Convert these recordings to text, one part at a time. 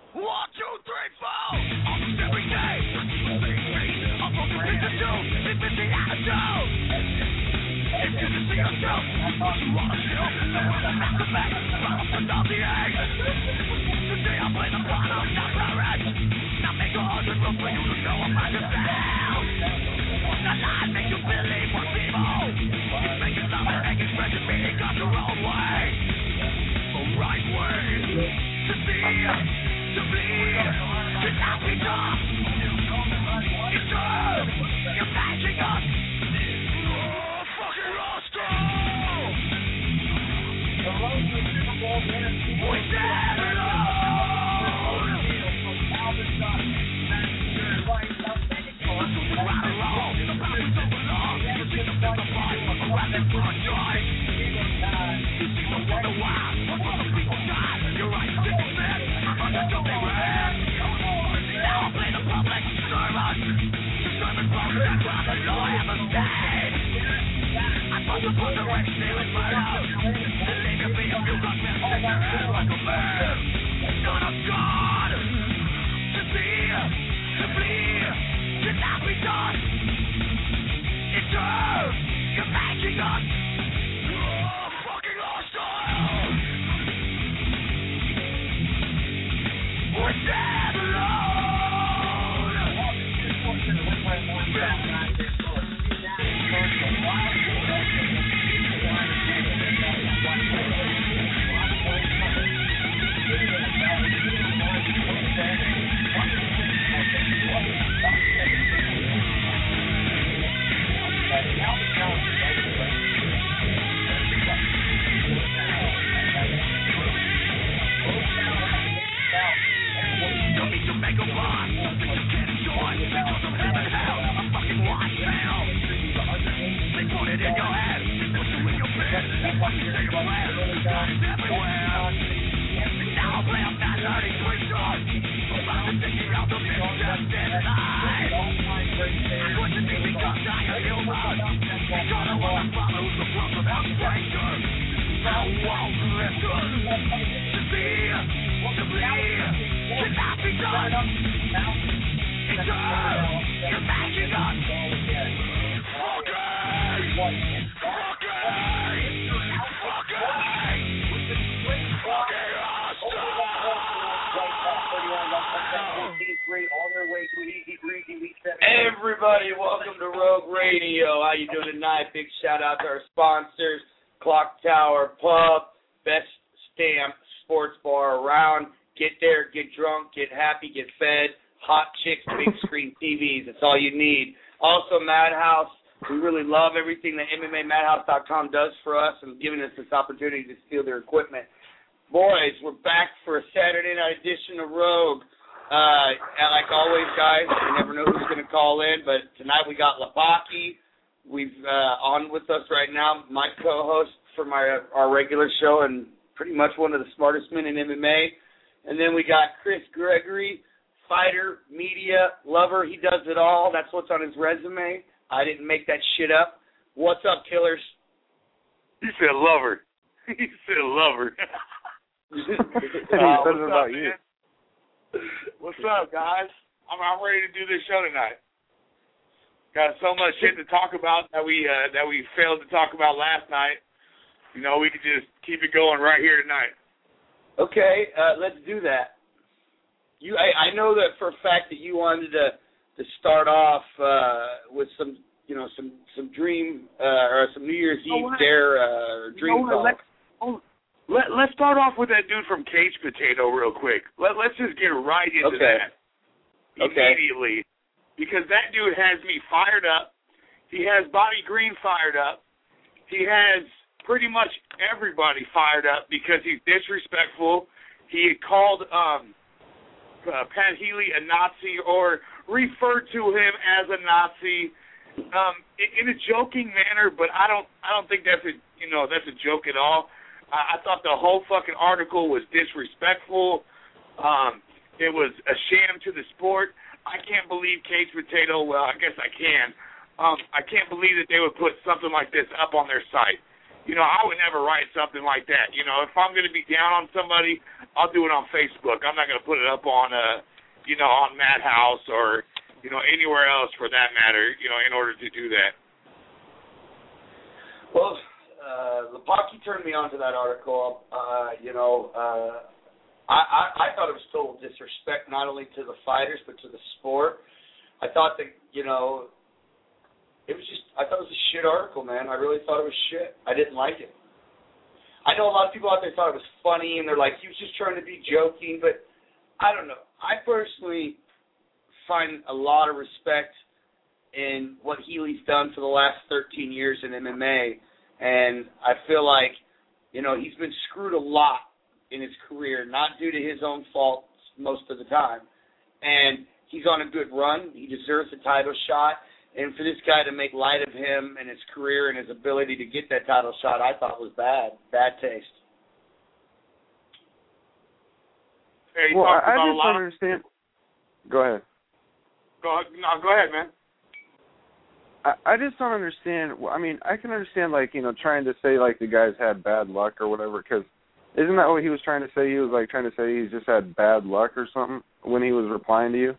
1, 2, 3, 4. Almost every day, I keep a secret. I'm broken pieces too. It's in the attitude. If you can see yourself, what you wanna feel. Then we're the masterpiece. Promise to not the egg. Today I play the bottom, not parents. Not make 100 rules for you to know about yourself. The lie make you believe what's evil. It's making love and expression meaning of your own way. The right way to see. To bleed, to not be tough. It's true, you're matching us. Oh, fucking Roscoe! We stand alone. Let's do the right or wrong. The power don't belong. You see the best of life around that front joint. You see the wonder why. What other people die. You're right, stick with it. Don't be red. Now I play the public servant. The servant broken and cross the law I have a state. I put the book direct stealing murder. And leave you be a few got me stick your head like a man. Son of God. To see, to bleed, to not be done. It's true, you're matching us. Oh, fucking hostile. We're dead alone. Don't need to make a run. Think you can enjoy because of heaven and hell. A fucking watch hell. They put it in your head. They put you in your bed. That's what you say your plan. God is everywhere. And now I play a mad learning creature. About to thinking out the misjusted life. I question me because I am human. Because I want to follow the flow of our stranger. I won't listen to see, to bleed, to not be done. It's true, you're matching us. Everybody, welcome to Rogue Radio. How you doing tonight? Big shout out to our sponsors, Clock Tower Pub, best stamp sports bar around. Get there, get drunk, get happy, get fed. Hot chicks, big screen TVs. That's all you need. Also, Madhouse. We really love everything that MMAMadhouse.com does for us and giving us this opportunity to steal their equipment. Boys, we're back for a Saturday night edition of Rogue. Like always, guys, you never know who's going to call in, but tonight we got Labaki. We've on with us right now, my co-host for our regular show and pretty much one of the smartest men in MMA. And then we got Chris Gregory, fighter, media, lover. He does it all. That's what's on his resume. I didn't make that shit up. What's up, killers? He said lover. He said lover. What's about you? What's up, guys? I'm ready to do this show tonight. Got so much shit to talk about that we failed to talk about last night. You know, we could just keep it going right here tonight. Okay, let's do that. I know that for a fact that you wanted to start off with some dream or some New Year's Eve dare dream talk. Let's start off with that dude from Cage Potato real quick. Let's just get right into that immediately. Because that dude has me fired up. He has Bobby Green fired up. He has pretty much everybody fired up because he's disrespectful. He called Pat Healy a Nazi or referred to him as a Nazi in a joking manner, but I don't think that's a joke at all. I thought the whole fucking article was disrespectful. It was a sham to the sport. I can't believe Cage Potato. Well, I guess I can. I can't believe that they would put something like this up on their site. I would never write something like that. If I'm going to be down on somebody, I'll do it on Facebook. I'm not going to put it up on, on Madhouse or, anywhere else for that matter, in order to do that. Well, Lepocky turned me on to that article. I thought it was total disrespect not only to the fighters but to the sport. I thought that, I thought it was a shit article, man. I really thought it was shit. I didn't like it. I know a lot of people out there thought it was funny, and they're like, he was just trying to be joking, but I don't know. I personally find a lot of respect in what Healy's done for the last 13 years in MMA, and I feel like, he's been screwed a lot in his career, not due to his own fault most of the time, and he's on a good run. He deserves a title shot. And for this guy to make light of him and his career and his ability to get that title shot, I thought was bad taste. Hey, well, I just don't understand. Go ahead. Go ahead, man. I just don't understand. I mean, I can understand, trying to say, the guys had bad luck or whatever, because isn't that what he was trying to say? He was, trying to say he's just had bad luck or something when he was replying to you?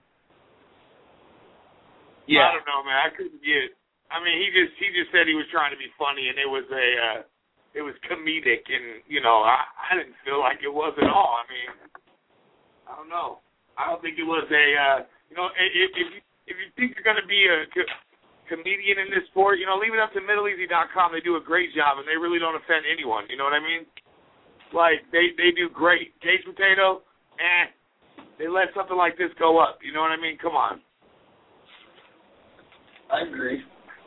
Yeah. I don't know, man. I couldn't get. I mean, he just said he was trying to be funny, and it was comedic, and I didn't feel like it was at all. I mean, I don't know. I don't think it was a. If you think you're going to be a comedian in this sport, leave it up to MiddleEasy.com. They do a great job, and they really don't offend anyone. You know what I mean? They do great. Cage Potato, they let something like this go up. You know what I mean? Come on. I agree.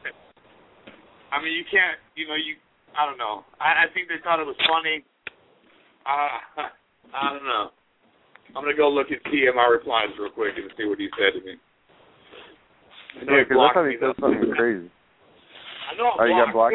I mean, you can't, I don't know. I think they thought it was funny. I don't know. I'm going to go look at my replies real quick and see what he said to me. Yeah, because I thought he said something crazy. I know. Oh, you got blocked?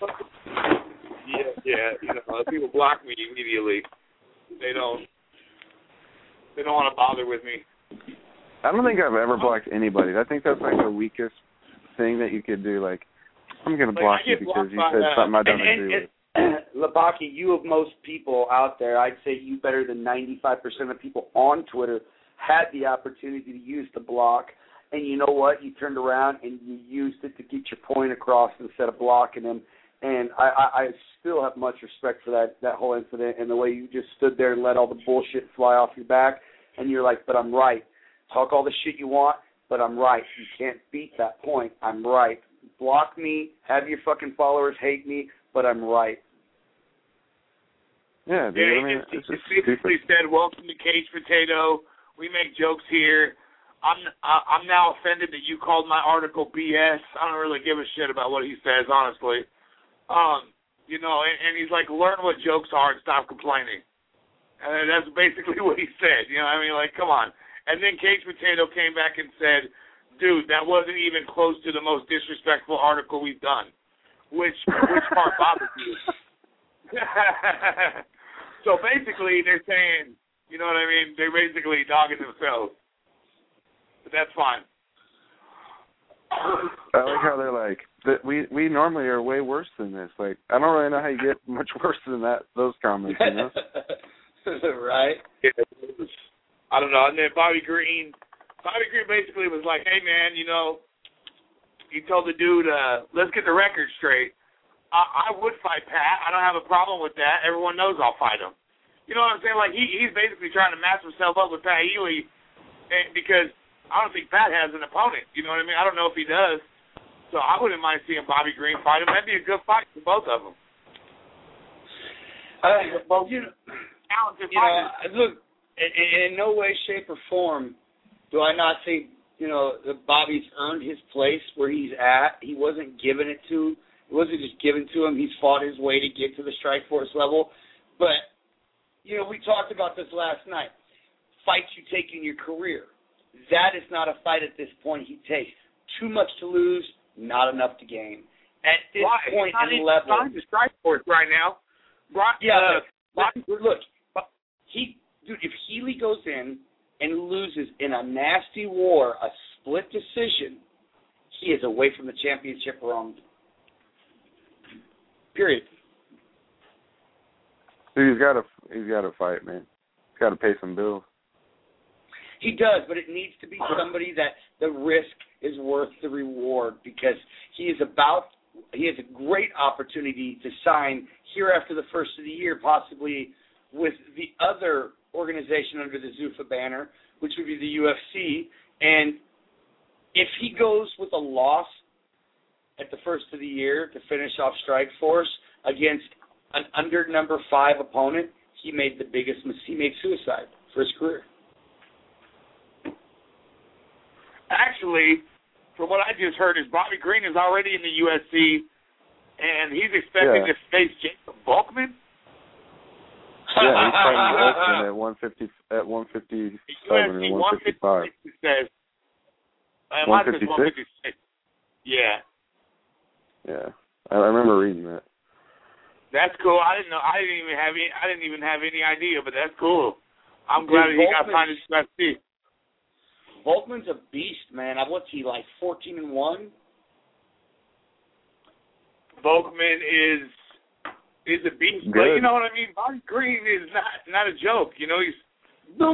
Yeah. People block me immediately. They don't want to bother with me. I don't think I've ever blocked anybody. I think that's the weakest thing that you could do. I'm going to block you because you said something I don't agree with. Lepocky, you of most people out there, I'd say you better than 95% of people on Twitter had the opportunity to use the block, and you know what? You turned around and you used it to get your point across instead of blocking them. And I still have much respect for that whole incident and the way you just stood there and let all the bullshit fly off your back, and you're like, but I'm right. Talk all the shit you want, but I'm right. You can't beat that point. I'm right. Block me, have your fucking followers hate me, but I'm right. Yeah, dude, yeah, he basically said, welcome to Cage Potato. We make jokes here. I'm now offended that you called my article BS. I don't really give a shit about what he says, honestly. And he's like, learn what jokes are and stop complaining. And that's basically what he said. Come on. And then Cage Potato came back and said, dude, that wasn't even close to the most disrespectful article we've done. Which part bothers you? So basically they're saying, you know what I mean? They're basically dogging themselves. But that's fine. I like how they're like, we normally are way worse than this. I don't really know how you get much worse than those comments, Right? Yeah, I don't know. And then Bobby Green basically was like, hey, man, he told the dude, let's get the record straight. I would fight Pat. I don't have a problem with that. Everyone knows I'll fight him. You know what I'm saying? He's basically trying to match himself up with Pat Healy because I don't think Pat has an opponent. You know what I mean? I don't know if he does. So I wouldn't mind seeing Bobby Green fight him. That'd be a good fight for both of them. Look, in no way, shape, or form do I not think, that Bobby's earned his place where he's at. He wasn't given it to. It wasn't just given to him. He's fought his way to get to the Strikeforce level. But, we talked about this last night. Fights you take in your career. That is not a fight at this point he takes. Too much to lose, not enough to gain. At this point in the level. He's the Strikeforce right now. Look, if Healy goes in and loses in a nasty war, a split decision, he is away from the championship round. Period. Dude, he's got to fight, man. He's got to pay some bills. He does, but it needs to be somebody that the risk is worth the reward, because he has a great opportunity to sign here after the first of the year, possibly with the other organization under the Zuffa banner, which would be the UFC. And if he goes with a loss at the first of the year to finish off Strikeforce against an under number 5 opponent, he made suicide for his career. Actually, from what I just heard, is Bobby Green is already in the UFC, and he's expecting to face Jacob Volkman. Yeah, he's fighting Volkman at 157 and 155. Says, 156? Yeah. Yeah, I remember reading that. That's cool. I didn't know. I didn't even have any idea, but that's cool. I'm glad he got signed to UFC. Volkman's a beast, man. What's he, like 14-1? Volkman is a beast, good. But you know what I mean. Bobby Green is not a joke. You know, he's no.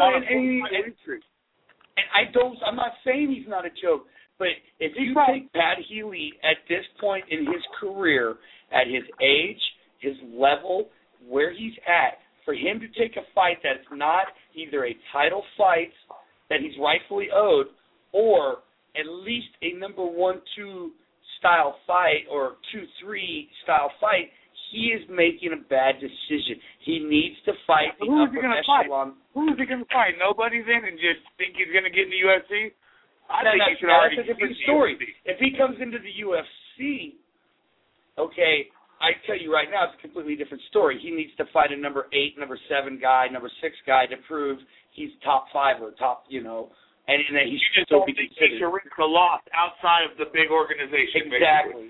I'm not saying he's not a joke, but if you take Pat Healy at this point in his career, at his age, his level, where he's at, for him to take a fight that's not either a title fight that he's rightfully owed, or at least a number 1-2 style fight or 2-3 style fight, he is making a bad decision. He needs to fight the upper echelon. Who is he going to fight? Nobody then, and just think he's going to get in the UFC? That's a different story. If he comes into the UFC, okay, I tell you right now, it's a completely different story. He needs to fight a number 8, number 7 guy, number 6 guy to prove he's top 5 or top, and that he should still be considered. He should risk a loss outside of the big organization. Exactly.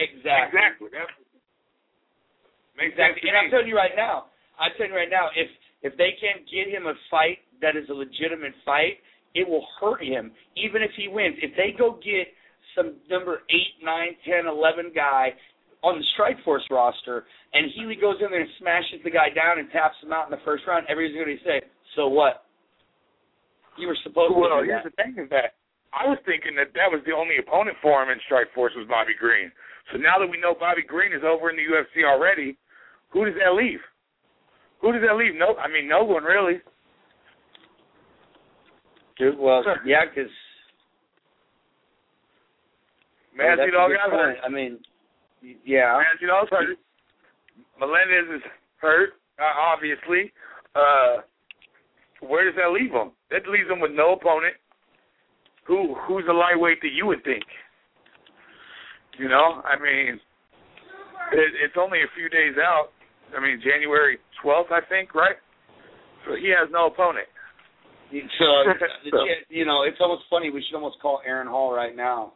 Makes sense. And I'm telling you right now, if they can't get him a fight that is a legitimate fight, it will hurt him, even if he wins. If they go get some number 8, 9, 10, 11 guy on the Strikeforce roster, and Healy goes in there and smashes the guy down and taps him out in the first round, everybody's going to say, so what? You were supposed to do that. Here's the thing is that I was thinking that was the only opponent for him in Strikeforce was Bobby Green. So now that we know Bobby Green is over in the UFC already, who does that leave? No, no one really. Dude, well, yeah, because Masvidal got hurt. Yeah. Masvidal's hurt. Melendez is hurt, obviously. Where does that leave him? That leaves him with no opponent. Who's a lightweight that you would think? It's only a few days out. January 12th, I think, right? So he has no opponent. So, it's almost funny. We should almost call Aaron Hall right now.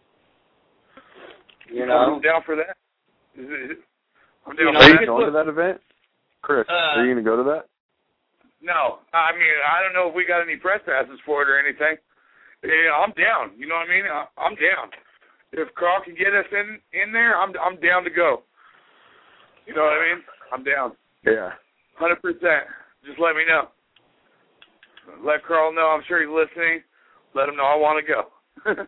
I'm down for that. I'm down Are you going to that event? Chris, are you going to go to that? No. I don't know if we got any press passes for it or anything. Yeah, I'm down. You know what I mean? I'm down. If Carl can get us in there, I'm down to go. You know what I mean? I'm down. Yeah. 100%. Just let me know. Let Carl know. I'm sure he's listening. Let him know I want to go.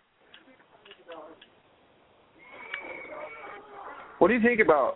What do you think about,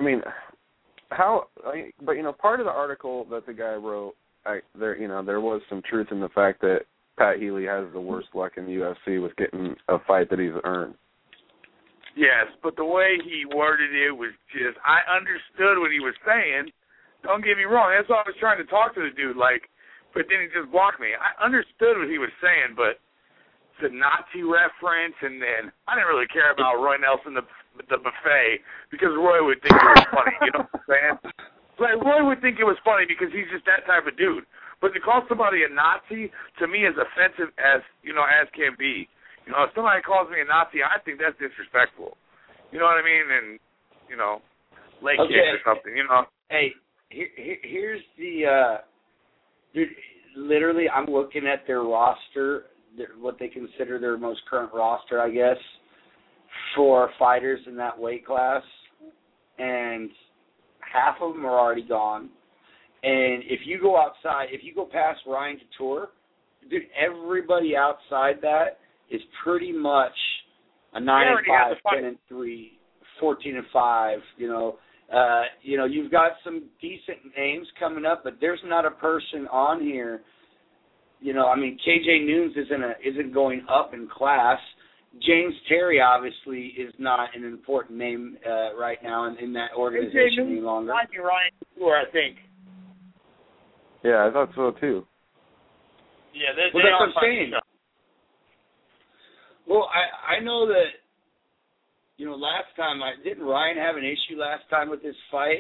part of the article that the guy wrote, there was some truth in the fact that Pat Healy has the worst luck in the UFC with getting a fight that he's earned. Yes, but the way he worded it was just, I understood what he was saying. Don't get me wrong. That's why I was trying to talk to the dude, but then he just blocked me. I understood what he was saying, but the Nazi reference, and then I didn't really care about Roy Nelson, the buffet, because Roy would think it was funny. You know what I'm saying? Roy would think it was funny because he's just that type of dude. But to call somebody a Nazi, to me, is offensive as can be. If somebody calls me a Nazi, I think that's disrespectful. You know what I mean? And, leg kick or something, Hey, here's the, dude, literally, I'm looking at their roster, what they consider their most current roster, I guess, for fighters in that weight class. And half of them are already gone. And if you go outside, if you go past Ryan Couture, dude, everybody outside that is pretty much a 9-5, 10-3, 14-5. You've got some decent names coming up, but there's not a person on here. KJ Noons isn't going up in class. James Terry obviously is not an important name right now in that organization any longer. Might be Ryan Couture, I think. Yeah, I thought so too. Yeah, that's what I'm saying. Well, I know that, last time, didn't Ryan have an issue last time with his fight?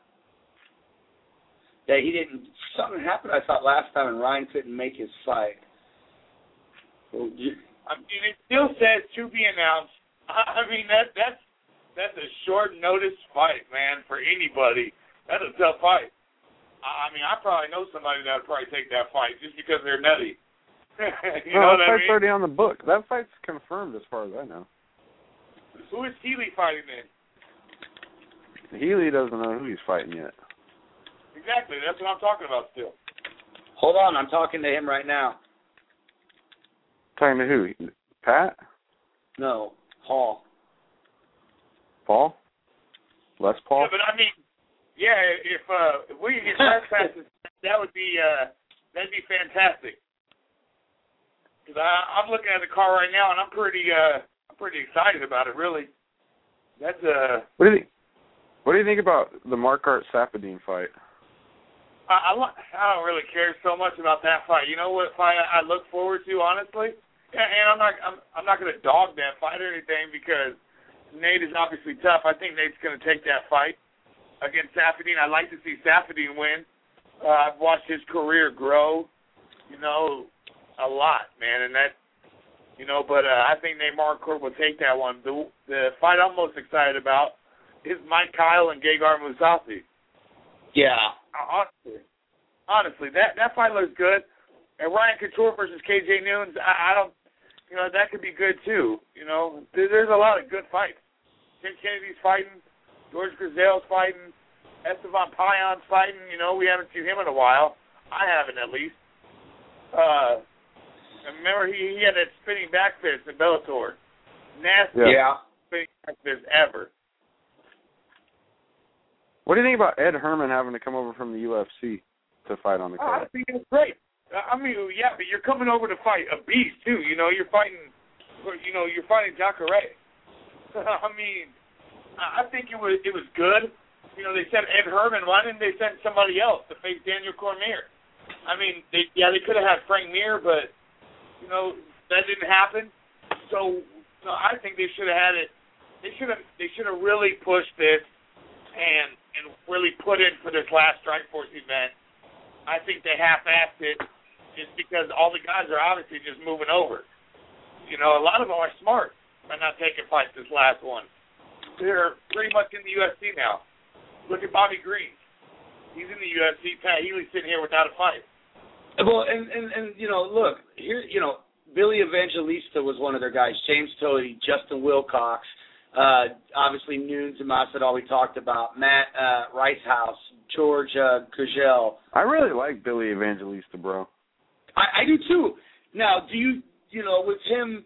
That he didn't, something happened, I thought, last time, and Ryan couldn't make his fight. Well, it still says to be announced. That's a short notice fight, man, for anybody. That's a tough fight. I probably know somebody that would probably take that fight just because they're nutty. you know that what fight's already on the book. That fight's confirmed as far as I know. Who is Healy fighting then? Healy doesn't know who he's fighting yet. Exactly. That's what I'm talking about still. Hold on. I'm talking to him right now. Talking to who? Pat? No. Paul. Paul? Les Paul? Yeah, but if we can get press passes, that'd be fantastic. Because I'm looking at the car right now, and I'm pretty excited about it. Really, that's What do you think about the Marquardt Sapadine fight? I don't really care so much about that fight. You know what fight I look forward to, honestly, and I'm not going to dog that fight or anything because Nate is obviously tough. I think Nate's going to take that fight against Sapadine. I'd like to see Sapadine win. I've watched his career grow, a lot, man, and that, but I think Nate Marquardt will take that one. The fight I'm most excited about is Mike Kyle and Gegard Mousasi. Yeah. Honestly, that fight looks good. And Ryan Couture versus KJ Noons, I don't, that could be good too. There's a lot of good fights. Tim Kennedy's fighting, George Grizel's fighting, Esteban Payon's fighting. We haven't seen him in a while. I haven't, at least. Remember, he had that spinning back fist in Bellator. Nasty spinning back fist ever. What do you think about Ed Herman having to come over from the UFC to fight on the card? I think it's great. But you're coming over to fight a beast too. You're fighting Jacare. I think it was good. They sent Ed Herman. Why didn't they send somebody else to face Daniel Cormier? They could have had Frank Mir, but that didn't happen. So I think they should have had it. They should have really pushed this and really put in for this last Strikeforce event. I think they half-assed it just because all the guys are obviously just moving over. A lot of them are smart by not taking fights this last one. They're pretty much in the UFC now. Look at Bobby Green. He's in the UFC. Pat Healy's sitting here without a fight. Well, and look, here, Billy Evangelista was one of their guys. James Toady, Justin Wilcox, obviously Noons and Masvidal we talked about, Matt Ricehouse, George Gurgel. I really like Billy Evangelista, bro. I do too. Now, do you, with him,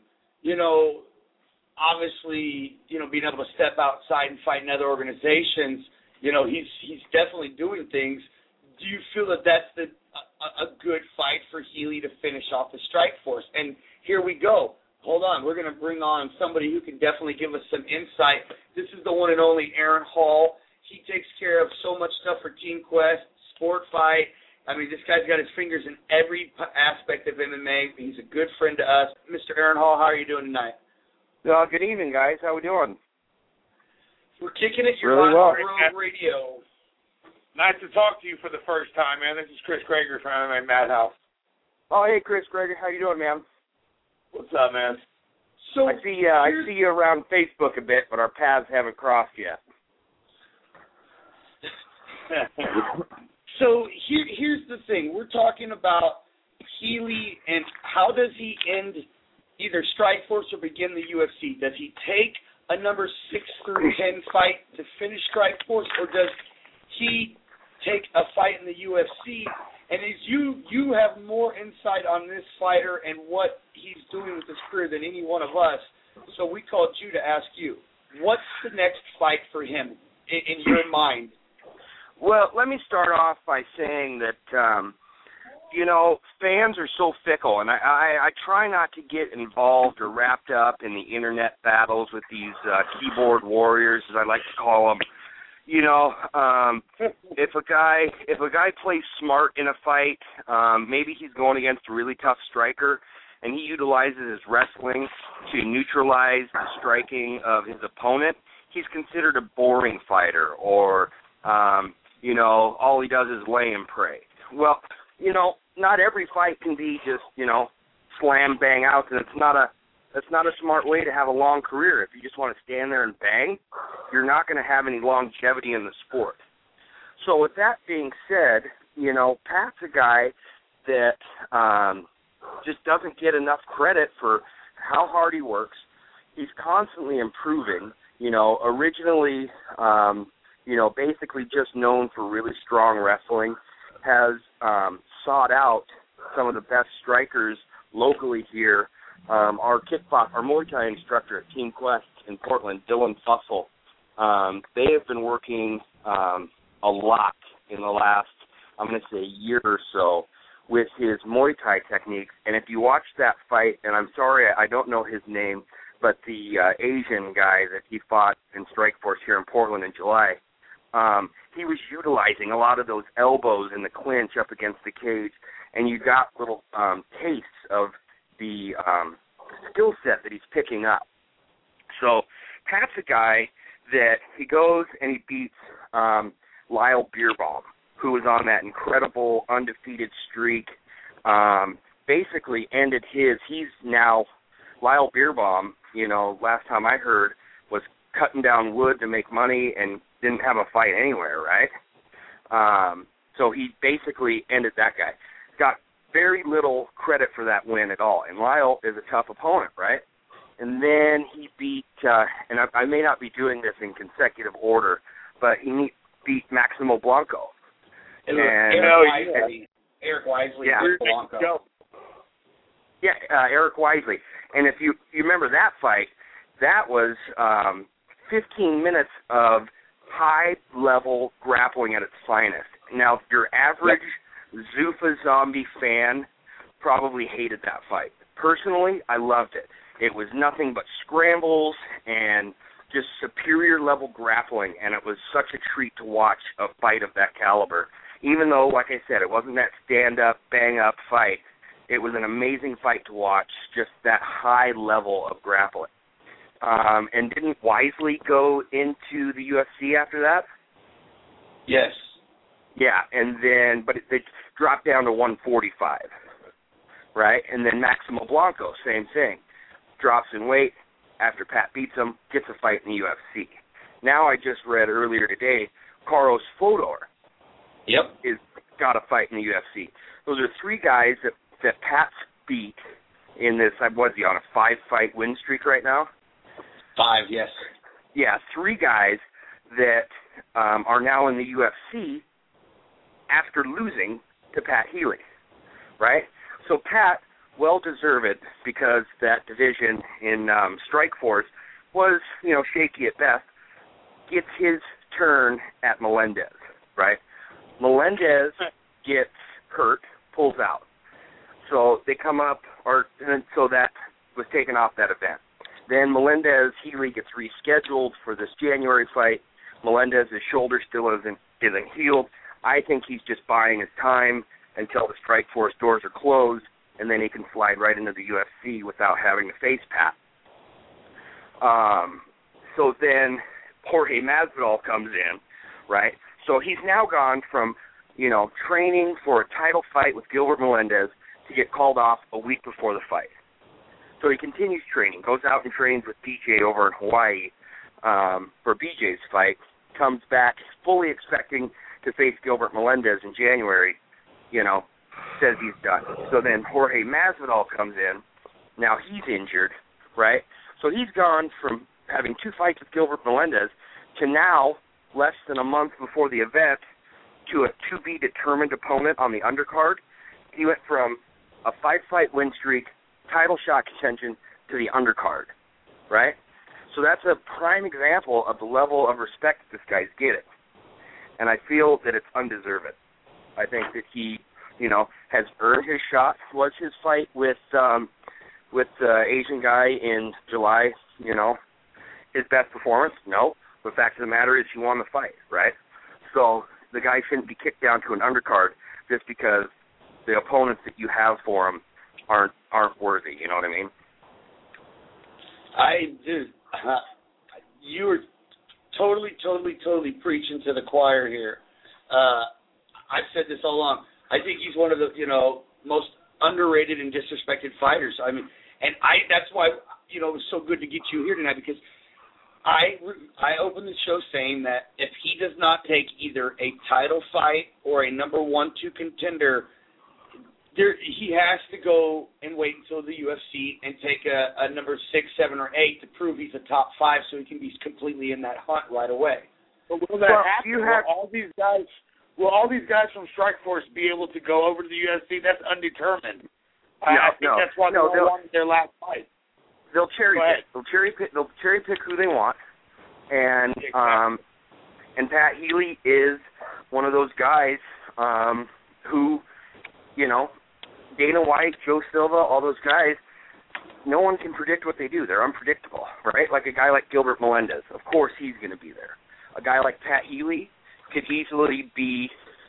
obviously, being able to step outside and fight in other organizations, he's definitely doing things. Do you feel that that's a good fight for Healy to finish off the Strikeforce? And here we go. Hold on. We're going to bring on somebody who can definitely give us some insight. This is the one and only Aaron Hall. He takes care of so much stuff for Team Quest, Sport Fight. This guy's got his fingers in every aspect of MMA. He's a good friend to us. Mr. Aaron Hall, how are you doing tonight? Good evening, guys. How we doing? We're kicking it. You're really on well. Road Radio. Nice to talk to you for the first time, man. This is Chris Krager from MMA Madhouse. Oh, hey, Chris Krager. How you doing, man? What's up, man? So I see you around Facebook a bit, but our paths haven't crossed yet. So here's the thing. We're talking about Healy and how does he end either Strikeforce or begin the UFC? Does he take a number 6 through 10 fight to finish Strikeforce, or does he take a fight in the UFC? And is you have more insight on this fighter and what he's doing with his career than any one of us. So we called you to ask you, what's the next fight for him in your mind? Well, let me start off by saying that, fans are so fickle, and I try not to get involved or wrapped up in the internet battles with these keyboard warriors, as I like to call them. If a guy plays smart in a fight, maybe he's going against a really tough striker, and he utilizes his wrestling to neutralize the striking of his opponent, he's considered a boring fighter, or, all he does is lay and pray. Well, not every fight can be just, slam, bang out, and that's not a smart way to have a long career. If you just want to stand there and bang, you're not going to have any longevity in the sport. So with that being said, Pat's a guy that just doesn't get enough credit for how hard he works. He's constantly improving. Originally, basically just known for really strong wrestling, has sought out some of the best strikers locally here. Our Muay Thai instructor at Team Quest in Portland, Dylan Fussell, they have been working a lot in the last, I'm going to say, year or so with his Muay Thai techniques. And if you watch that fight, and I'm sorry, I don't know his name, but the Asian guy that he fought in Strikeforce here in Portland in July, he was utilizing a lot of those elbows in the clinch up against the cage, and you got little tastes of the skill set that he's picking up. So Pat's a guy that he goes and he beats Lyle Beerbaum, who was on that incredible undefeated streak, basically ended he's now, Lyle Beerbaum, last time I heard, was cutting down wood to make money and didn't have a fight anywhere, right? So he basically ended that guy. Got very little credit for that win at all. And Lyle is a tough opponent, right? And then he beat, and I may not be doing this in consecutive order, but he beat Maximo Blanco. Eric Wisely. Yeah. Blanco. Yeah, Eric Wisely. And if you remember that fight, that was 15 minutes of high-level grappling at its finest. Now, your average Zuffa Zombie fan probably hated that fight. Personally, I loved it. It was nothing but scrambles and just superior level grappling, and it was such a treat to watch a fight of that caliber. Even though, like I said, it wasn't that stand-up, bang-up fight, it was an amazing fight to watch, just that high level of grappling. And didn't Wisely go into the UFC after that? Yes. Yeah, and then, but they dropped down to 145, right? And then Maximo Blanco, same thing. Drops in weight after Pat beats him, gets a fight in the UFC. Now I just read earlier today, Carlos Fodor is got a fight in the UFC. Those are three guys that Pat's beat in this, what is he, on a 5-fight win streak right now? 5, yes. Yeah, three guys that are now in the UFC after losing to Pat Healy, right? So Pat, well-deserved, because that division in Strikeforce was, shaky at best, gets his turn at Melendez, right? Melendez gets hurt, pulls out. So they come up, so that was taken off that event. Then Melendez-Healy gets rescheduled for this January fight. Melendez's shoulder still isn't healed. I think he's just buying his time until the Strikeforce doors are closed, and then he can slide right into the UFC without having to face Pat. So then Jorge Masvidal comes in, right? So he's now gone from, training for a title fight with Gilbert Melendez to get called off a week before the fight. So he continues training, goes out and trains with BJ over in Hawaii for BJ's fight, comes back fully expecting to face Gilbert Melendez in January, says he's done. So then Jorge Masvidal comes in. Now he's injured, right? So he's gone from having 2 fights with Gilbert Melendez to now less than a month before the event to a to-be-determined opponent on the undercard. He went from a 5-fight win streak, title shot contention, to the undercard, right? So that's a prime example of the level of respect this guy's getting. And I feel that it's undeserved. I think that he, has earned his shot. Was his fight with the Asian guy in July, his best performance? No. The fact of the matter is he won the fight, right? So the guy shouldn't be kicked down to an undercard just because the opponents that you have for him aren't worthy. You know what I mean? You were totally preaching to the choir here. I've said this all along. I think he's one of the, most underrated and disrespected fighters. I mean, that's why, it was so good to get you here tonight, because I opened the show saying that if he does not take either a title fight or a number 1-2 contender, he has to go and wait until the UFC and take a number 6, 7, or 8 to prove he's a top 5, so he can be completely in that hunt right away. But will that happen? Will all these guys from Strikeforce be able to go over to the UFC? That's undetermined. I think that's why they wanted their last fight. They'll cherry pick. They'll cherry pick who they want, and Pat Healy is one of those guys who, Dana White, Joe Silva, all those guys. No one can predict what they do. They're unpredictable, right? Like a guy like Gilbert Melendez. Of course, he's going to be there. A guy like Pat Healy could easily be,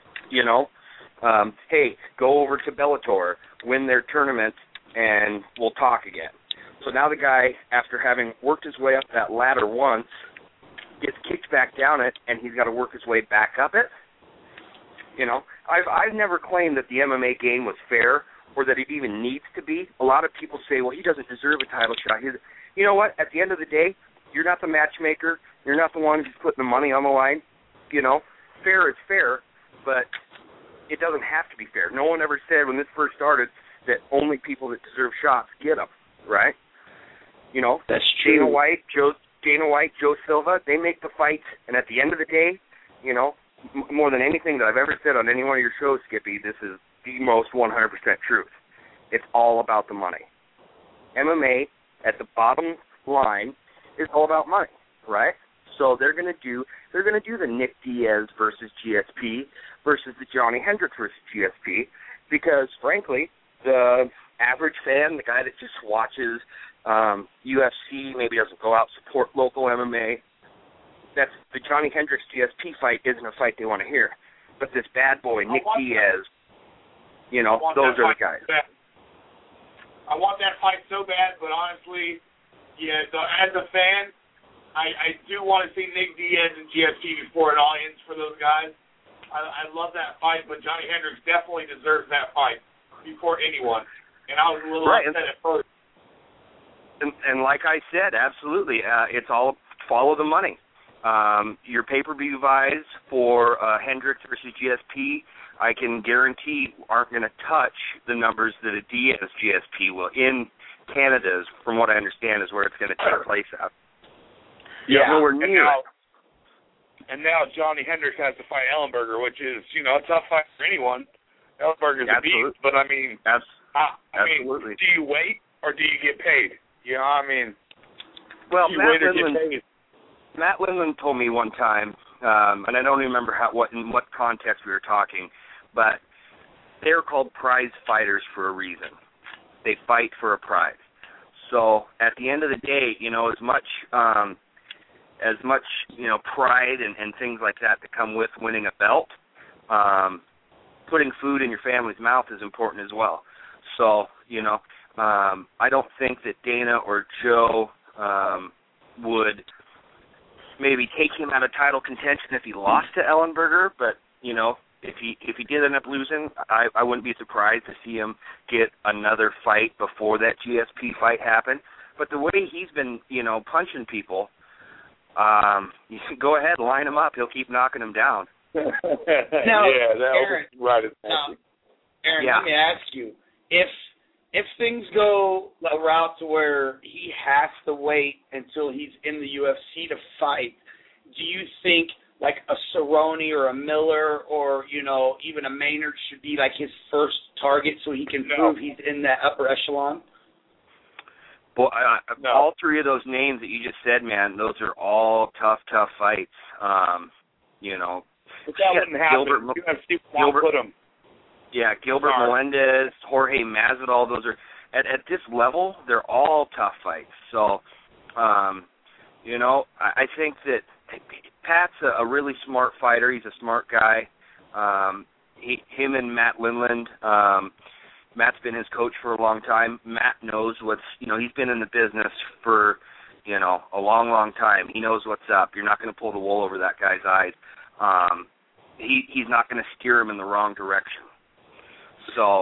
hey, go over to Bellator, win their tournament, and we'll talk again. So now the guy, after having worked his way up that ladder once, gets kicked back down it, and he's got to work his way back up it. I've never claimed that the MMA game was fair or that it even needs to be. A lot of people say, well, he doesn't deserve a title shot. You know what? At the end of the day, you're not the matchmaker. You're not the one who's putting the money on the line. Fair is fair, but it doesn't have to be fair. No one ever said when this first started that only people that deserve shots get them, right? That's true. Dana White, Joe Silva, they make the fights, and at the end of the day, more than anything that I've ever said on any one of your shows, Skippy, this is the most 100% truth. It's all about the money. MMA, at the bottom line, is all about money, right? So they're going to do the Nick Diaz versus GSP versus the Johnny Hendricks versus GSP, because frankly, the average fan, the guy that just watches UFC, maybe doesn't go out support local MMA, that's the Johnny Hendricks GSP fight isn't a fight they want to hear. But this bad boy Nick Diaz, those are the guys. I want that fight so bad, but honestly, as a fan, I do want to see Nick Diaz and GSP before it all ends for those guys. I love that fight, but Johnny Hendricks definitely deserves that fight before anyone. And I was a little upset at first. And like I said, absolutely, it's all follow the money. Your pay-per-view buys for Hendricks versus GSP, I can guarantee aren't going to touch the numbers that a Diaz GSP will. In Canada, from what I understand, is where it's going to take place at. Yeah, nowhere near. And now Johnny Hendricks has to fight Ellenberger, which is, a tough fight for anyone. Ellenberger's a beast, but I mean, absolutely. Do you wait or do you get paid? Well, Matt Lindland told me one time, and I don't remember in what context we were talking, but they're called prize fighters for a reason. They fight for a prize. So at the end of the day, as much pride and things like that come with winning a belt, putting food in your family's mouth is important as well. So, I don't think that Dana or Joe would maybe take him out of title contention if he lost to Ellenberger, but, if he did end up losing, I wouldn't be surprised to see him get another fight before that GSP fight happened. But the way he's been, punching people, you can go ahead, line him up. He'll keep knocking him down. Aaron, right. Aaron, let me ask you, if things go a route to where he has to wait until he's in the UFC to fight, do you think like a Cerrone or a Miller or, even a Maynard should be like his first target so he can prove he's in that upper echelon? Well, all three of those names that you just said, man, those are all tough fights. But that wouldn't happen. Gilbert put him. Yeah, Gilbert Melendez, Jorge Masvidal, those are, at this level, they're all tough fights. So, I think that Pat's a really smart fighter. He's a smart guy. Him and Matt Lindland, Matt's been his coach for a long time. Matt knows he's been in the business for, a long time. He knows what's up. You're not going to pull the wool over that guy's eyes. He's not going to steer him in the wrong direction. So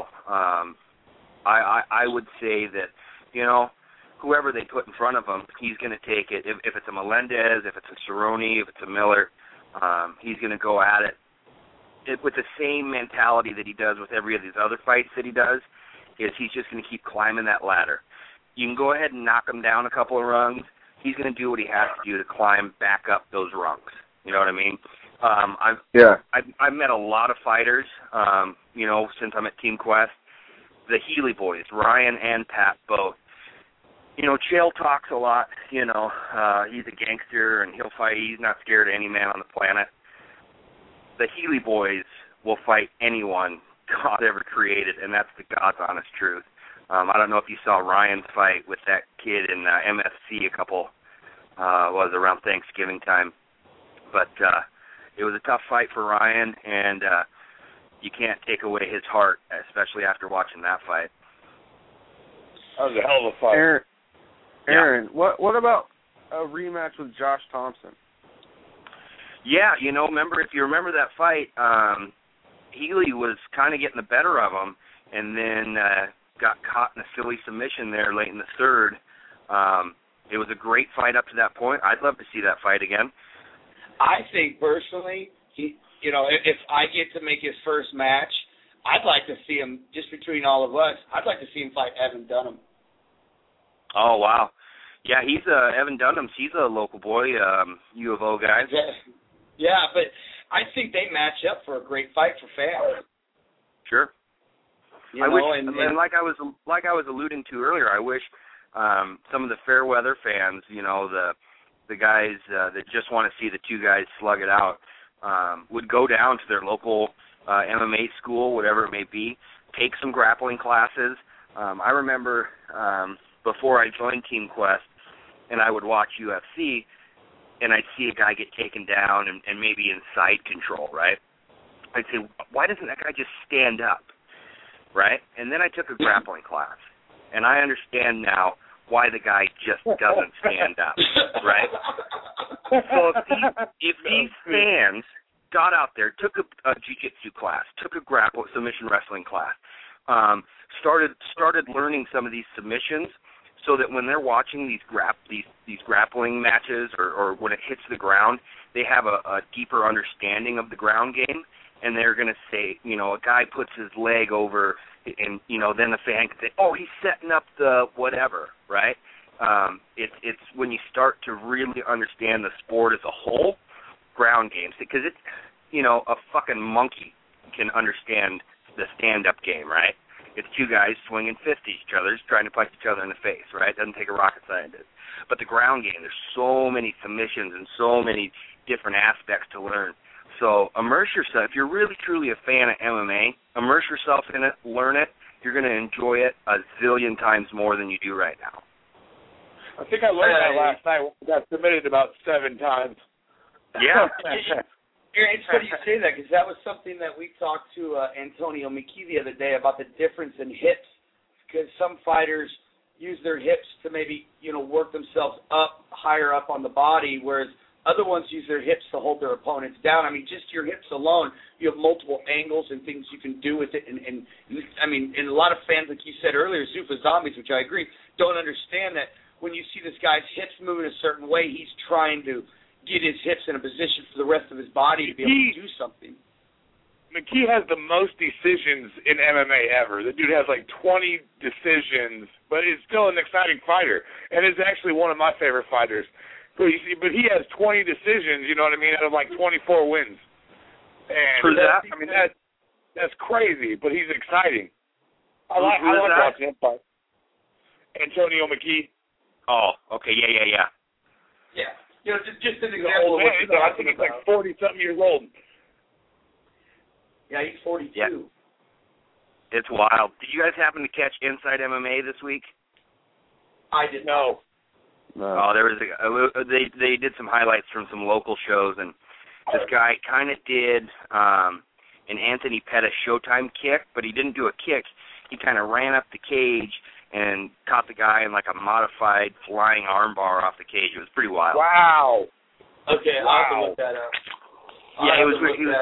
I would say that, whoever they put in front of him, he's going to take it. If it's a Melendez, if it's a Cerrone, if it's a Miller, he's going to go at it with the same mentality that he does with every of these other fights that he does, is he's just going to keep climbing that ladder. You can go ahead and knock him down a couple of rungs. He's going to do what he has to do to climb back up those rungs. You know what I mean? I've met a lot of fighters, since I'm at Team Quest. The Healy boys, Ryan and Pat both. Chael talks a lot. He's a gangster and he'll fight. He's not scared of any man on the planet. The Healy boys will fight anyone God ever created, and that's the God's honest truth. I don't know if you saw Ryan's fight with that kid in MFC around Thanksgiving time. But it was a tough fight for Ryan, and you can't take away his heart, especially after watching that fight. That was a hell of a fight. Aaron, what about a rematch with Josh Thompson? Yeah, if you remember that fight, Healy was kind of getting the better of him, and then got caught in a silly submission there late in the third. It was a great fight up to that point. I'd love to see that fight again. I think personally, if I get to make his first match, I'd like to see him, just between all of us, I'd like to see him fight Evan Dunham. Oh, wow. Yeah, Evan Dunham. He's a local boy, U of O guy. Yeah, but I think they match up for a great fight for fans. Sure. Like I was alluding to earlier, I wish some of the Fairweather fans, the guys that just want to see the two guys slug it out, would go down to their local MMA school, whatever it may be, take some grappling classes. I remember before I joined Team Quest, and I would watch UFC, and I'd see a guy get taken down and maybe in side control, right? I'd say, why doesn't that guy just stand up, right? And then I took a grappling class, and I understand now why the guy just doesn't stand up, right? So if these fans got out there, took a jiu-jitsu class, took a submission wrestling class, started learning some of these submissions, so that when they're watching these grappling matches or when it hits the ground, they have a deeper understanding of the ground game, and they're going to say, a guy puts his leg over, and then the fan can say, oh, he's setting up the whatever, right? It's when you start to really understand the sport as a whole, ground games, because it's a fucking monkey can understand the stand-up game, right? It's two guys swinging fists at each other, trying to punch each other in the face, right? It doesn't take a rocket scientist. But the ground game, there's so many submissions and so many different aspects to learn. So immerse yourself. If you're really, truly a fan of MMA, immerse yourself in it, learn it. You're going to enjoy it a zillion times more than you do right now. I think I learned that last night when I got submitted about 7 times. Yeah. It's funny you say that, because that was something that we talked to Antonio McKee the other day about, the difference in hips, because some fighters use their hips to maybe, work themselves up, higher up on the body, whereas other ones use their hips to hold their opponents down. I mean, just your hips alone, you have multiple angles and things you can do with it. And a lot of fans, like you said earlier, Zuffa Zombies, which I agree, don't understand that when you see this guy's hips moving a certain way, he's trying to get his hips in a position for the rest of his body to be able to do something. McKee has the most decisions in MMA ever. The dude has like 20 decisions, but he's still an exciting fighter, and is actually one of my favorite fighters. But he has 20 decisions, you know what I mean, out of like 24 wins. And Who's that? I mean, that's crazy, but he's exciting. I Who like that? watching him fight. Antonio McKee. Oh, okay, yeah. Yeah. You know, just an He's an example old of what man. you're I think talking he's like about. 40-something years old. Yeah, he's 42. Yeah. It's wild. Did you guys happen to catch Inside MMA this week? I did No. Oh, there was they did some highlights from some local shows, and this guy kind of did an Anthony Pettis Showtime kick, but he didn't do a kick. He kind of ran up the cage and caught the guy in like a modified flying armbar off the cage. It was pretty wild. Wow. Okay, I'll have to look that up. Yeah, it was.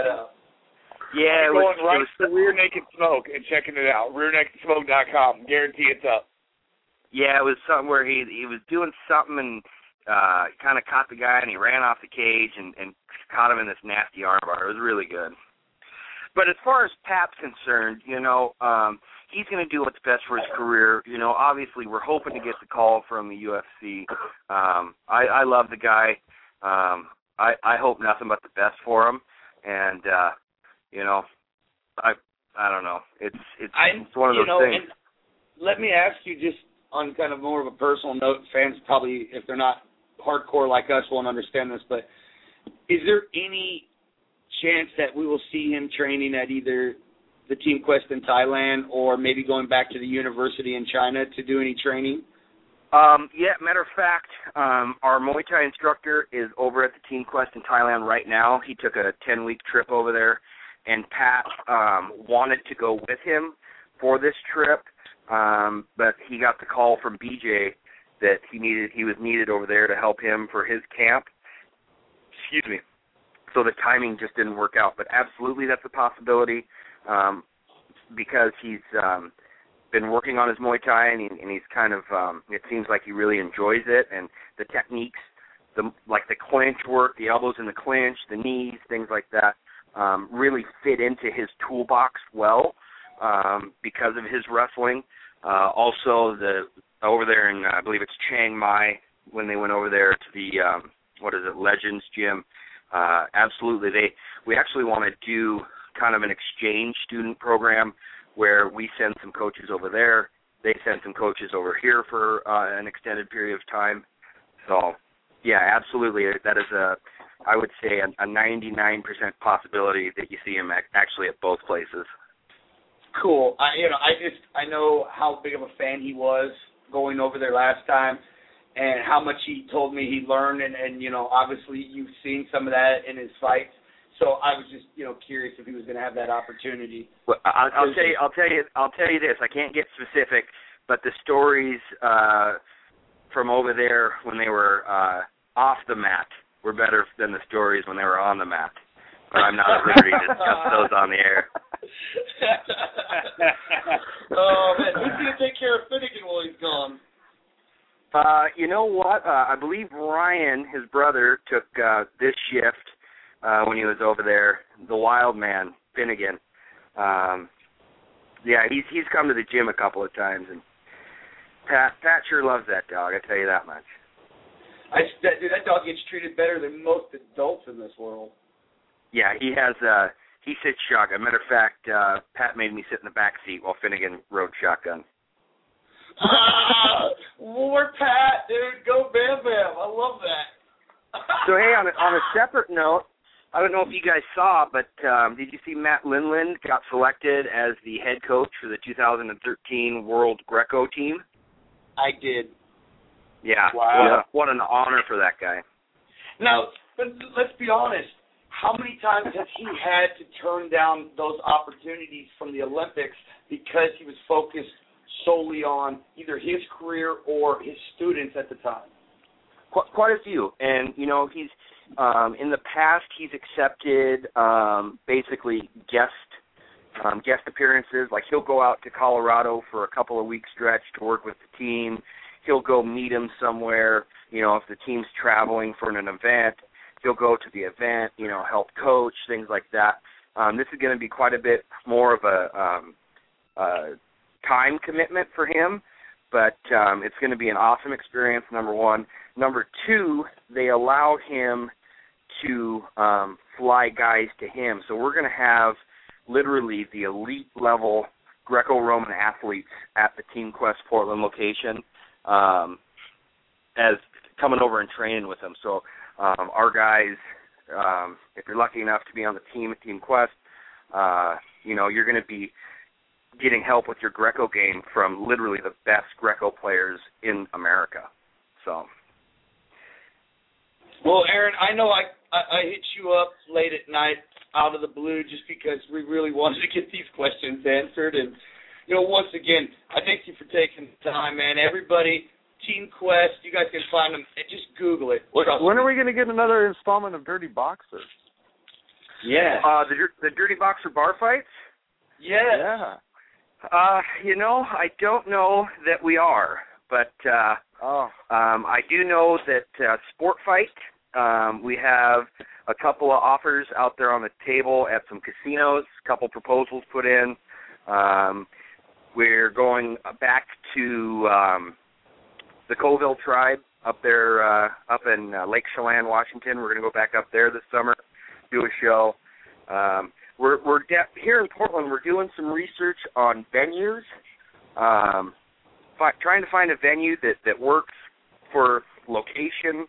Yeah, it was. Going right to Rear Naked Smoke and checking it out. RearNakedSmoke.com. Guarantee it's up. Yeah, it was something where he was doing something and kind of caught the guy and he ran off the cage and caught him in this nasty armbar. It was really good. But as far as Pat's concerned, you know, he's going to do what's best for his career. You know, obviously we're hoping to get the call from the UFC. I love the guy. I hope nothing but the best for him. And you know, I don't know. It's one of those things. And let me ask you, just on kind of more of a personal note, fans probably, if they're not hardcore like us, won't understand this, but is there any chance that we will see him training at either the Team Quest in Thailand or maybe going back to the university in China to do any training? Yeah, matter of fact, our Muay Thai instructor is over at the Team Quest in Thailand right now. He took a 10-week trip over there, and Pat wanted to go with him for this trip, but he got the call from BJ that he was needed over there to help him for his camp. Excuse me. So the timing just didn't work out, but absolutely that's a possibility because he's been working on his Muay Thai and he's kind of it seems like he really enjoys it, and the techniques, like the clinch work, the elbows in the clinch, the knees, things like that, really fit into his toolbox well because of his wrestling. Also, over there in I believe it's Chiang Mai, when they went over there to the Legends gym. Absolutely, we actually want to do kind of an exchange student program where we send some coaches over there, they send some coaches over here for an extended period of time. So, yeah, absolutely, that is I would say a 99% possibility that you see him actually at both places. Cool. I know how big of a fan he was going over there last time, and how much he told me he learned, and you know, obviously you've seen some of that in his fights. So I was just, you know, curious if he was going to have that opportunity. Well, I'll tell you this. I can't get specific, but the stories from over there when they were off the mat were better than the stories when they were on the mat. But I'm not at liberty to discuss those on the air. Oh man, who's going to take care of Finnegan while he's gone? You know what? I believe Ryan, his brother, took this shift when he was over there. The wild man, Finnegan. Yeah, he's come to the gym a couple of times, and Pat sure loves that dog. I tell you that much. That dog gets treated better than most adults in this world. Yeah, he sits shotgun. Matter of fact, Pat made me sit in the back seat while Finnegan rode shotgun. More Pat, dude. Go Bam Bam. I love that. So, hey, on a separate note, I don't know if you guys saw, but did you see Matt Lindland got selected as the head coach for the 2013 World Greco team? I did. Yeah. Wow. What an honor for that guy. Now, but let's be honest. How many times has he had to turn down those opportunities from the Olympics because he was focused solely on either his career or his students at the time? Quite a few. And, you know, he's in the past he's accepted basically guest appearances. Like he'll go out to Colorado for a couple of weeks stretch to work with the team. He'll go meet him somewhere, you know, if the team's traveling for an event. He'll go to the event, you know, help coach, things like that. This is going to be quite a bit more of a time commitment for him, but it's going to be an awesome experience, number one. Number two, they allow him to fly guys to him. So we're going to have literally the elite level Greco-Roman athletes at the Team Quest Portland location as coming over and training with them. So our guys, if you're lucky enough to be on the team at Team Quest, you're going to be getting help with your Greco game from literally the best Greco players in America. So. Well, Aaron, I know I hit you up late at night out of the blue just because we really wanted to get these questions answered. And, once again, I thank you for taking the time, man. Everybody, Team Quest, you guys can find them. Just Google it. When are we going to get another installment of Dirty Boxer? Yeah. The Dirty Boxer bar fights? Yes. Yeah. I don't know that we are, but I do know that Sport Fight, we have a couple of offers out there on the table at some casinos, a couple proposals put in. We're going back to the Colville tribe up there, up in Lake Chelan, Washington. We're going to go back up there this summer, do a show. We're here in Portland. We're doing some research on venues, trying to find a venue that works for location,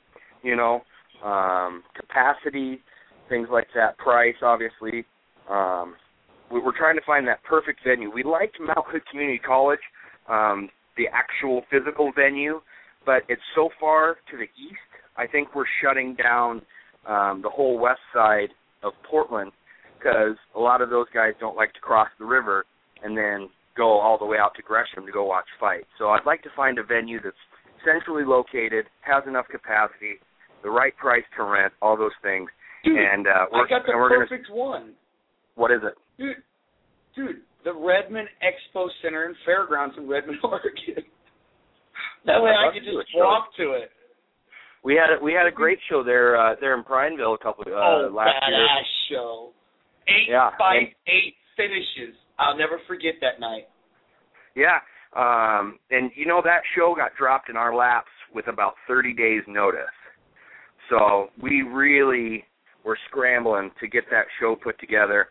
capacity, things like that. Price, obviously. We're trying to find that perfect venue. We liked Mount Hood Community College, the actual physical venue, but it's so far to the east. I think we're shutting down the whole west side of Portland, because a lot of those guys don't like to cross the river and then go all the way out to Gresham to go watch fights. So I'd like to find a venue that's centrally located, has enough capacity, the right price to rent, all those things. Dude, and I got the perfect one. What is it? Dude, the Redmond Expo Center and Fairgrounds in Redmond, Oregon. That way I could just walk to it. We had a great show there in Prineville last year. Badass show. 8 fights, 8 finishes. I'll never forget that night. Yeah, and that show got dropped in our laps with about 30 days notice. So we really were scrambling to get that show put together,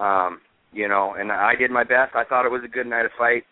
and I did my best. I thought it was a good night of fight.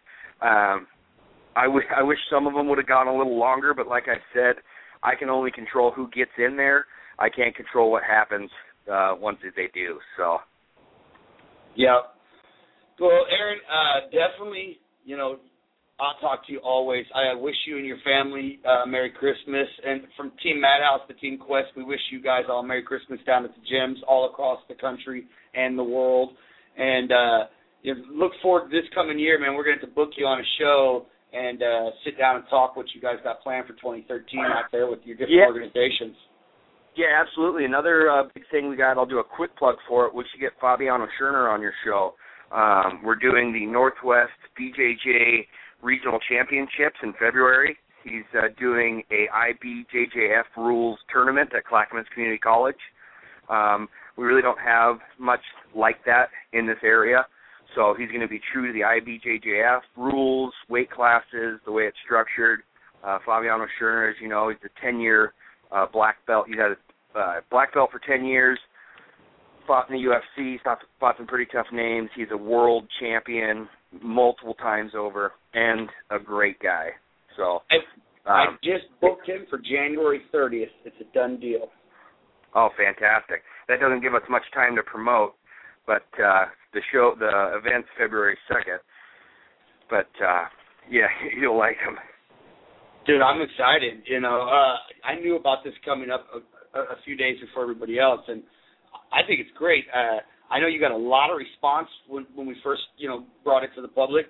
I wish some of them would have gone a little longer, but like I said, I can only control who gets in there. I can't control what happens once they do. So. Yeah. Well, Aaron, definitely, I'll talk to you always. I wish you and your family Merry Christmas. And from Team Madhouse to Team Quest, we wish you guys all Merry Christmas down at the gyms all across the country and the world. And look forward to this coming year, man. We're going to have to book you on a show and sit down and talk what you guys got planned for 2013 out there with your different organizations. Yeah, absolutely. Another big thing we got, I'll do a quick plug for it. We should get Fabiano Scherner on your show. We're doing the Northwest BJJ Regional Championships in February. He's doing a IBJJF rules tournament at Clackamas Community College. We really don't have much like that in this area, so he's going to be true to the IBJJF rules, weight classes, the way it's structured. Fabiano Scherner, as you know, he's a 10-year black belt. He's had a black belt for 10 years, fought in the UFC, fought some pretty tough names. He's a world champion multiple times over, and a great guy. So I just booked him for January 30th. It's a done deal. Oh, fantastic. That doesn't give us much time to promote, but the event's February 2nd. But, yeah, you'll like him. Dude, I'm excited. I knew about this coming up a few days before everybody else, and I think it's great. I know you got a lot of response when we first, brought it to the public.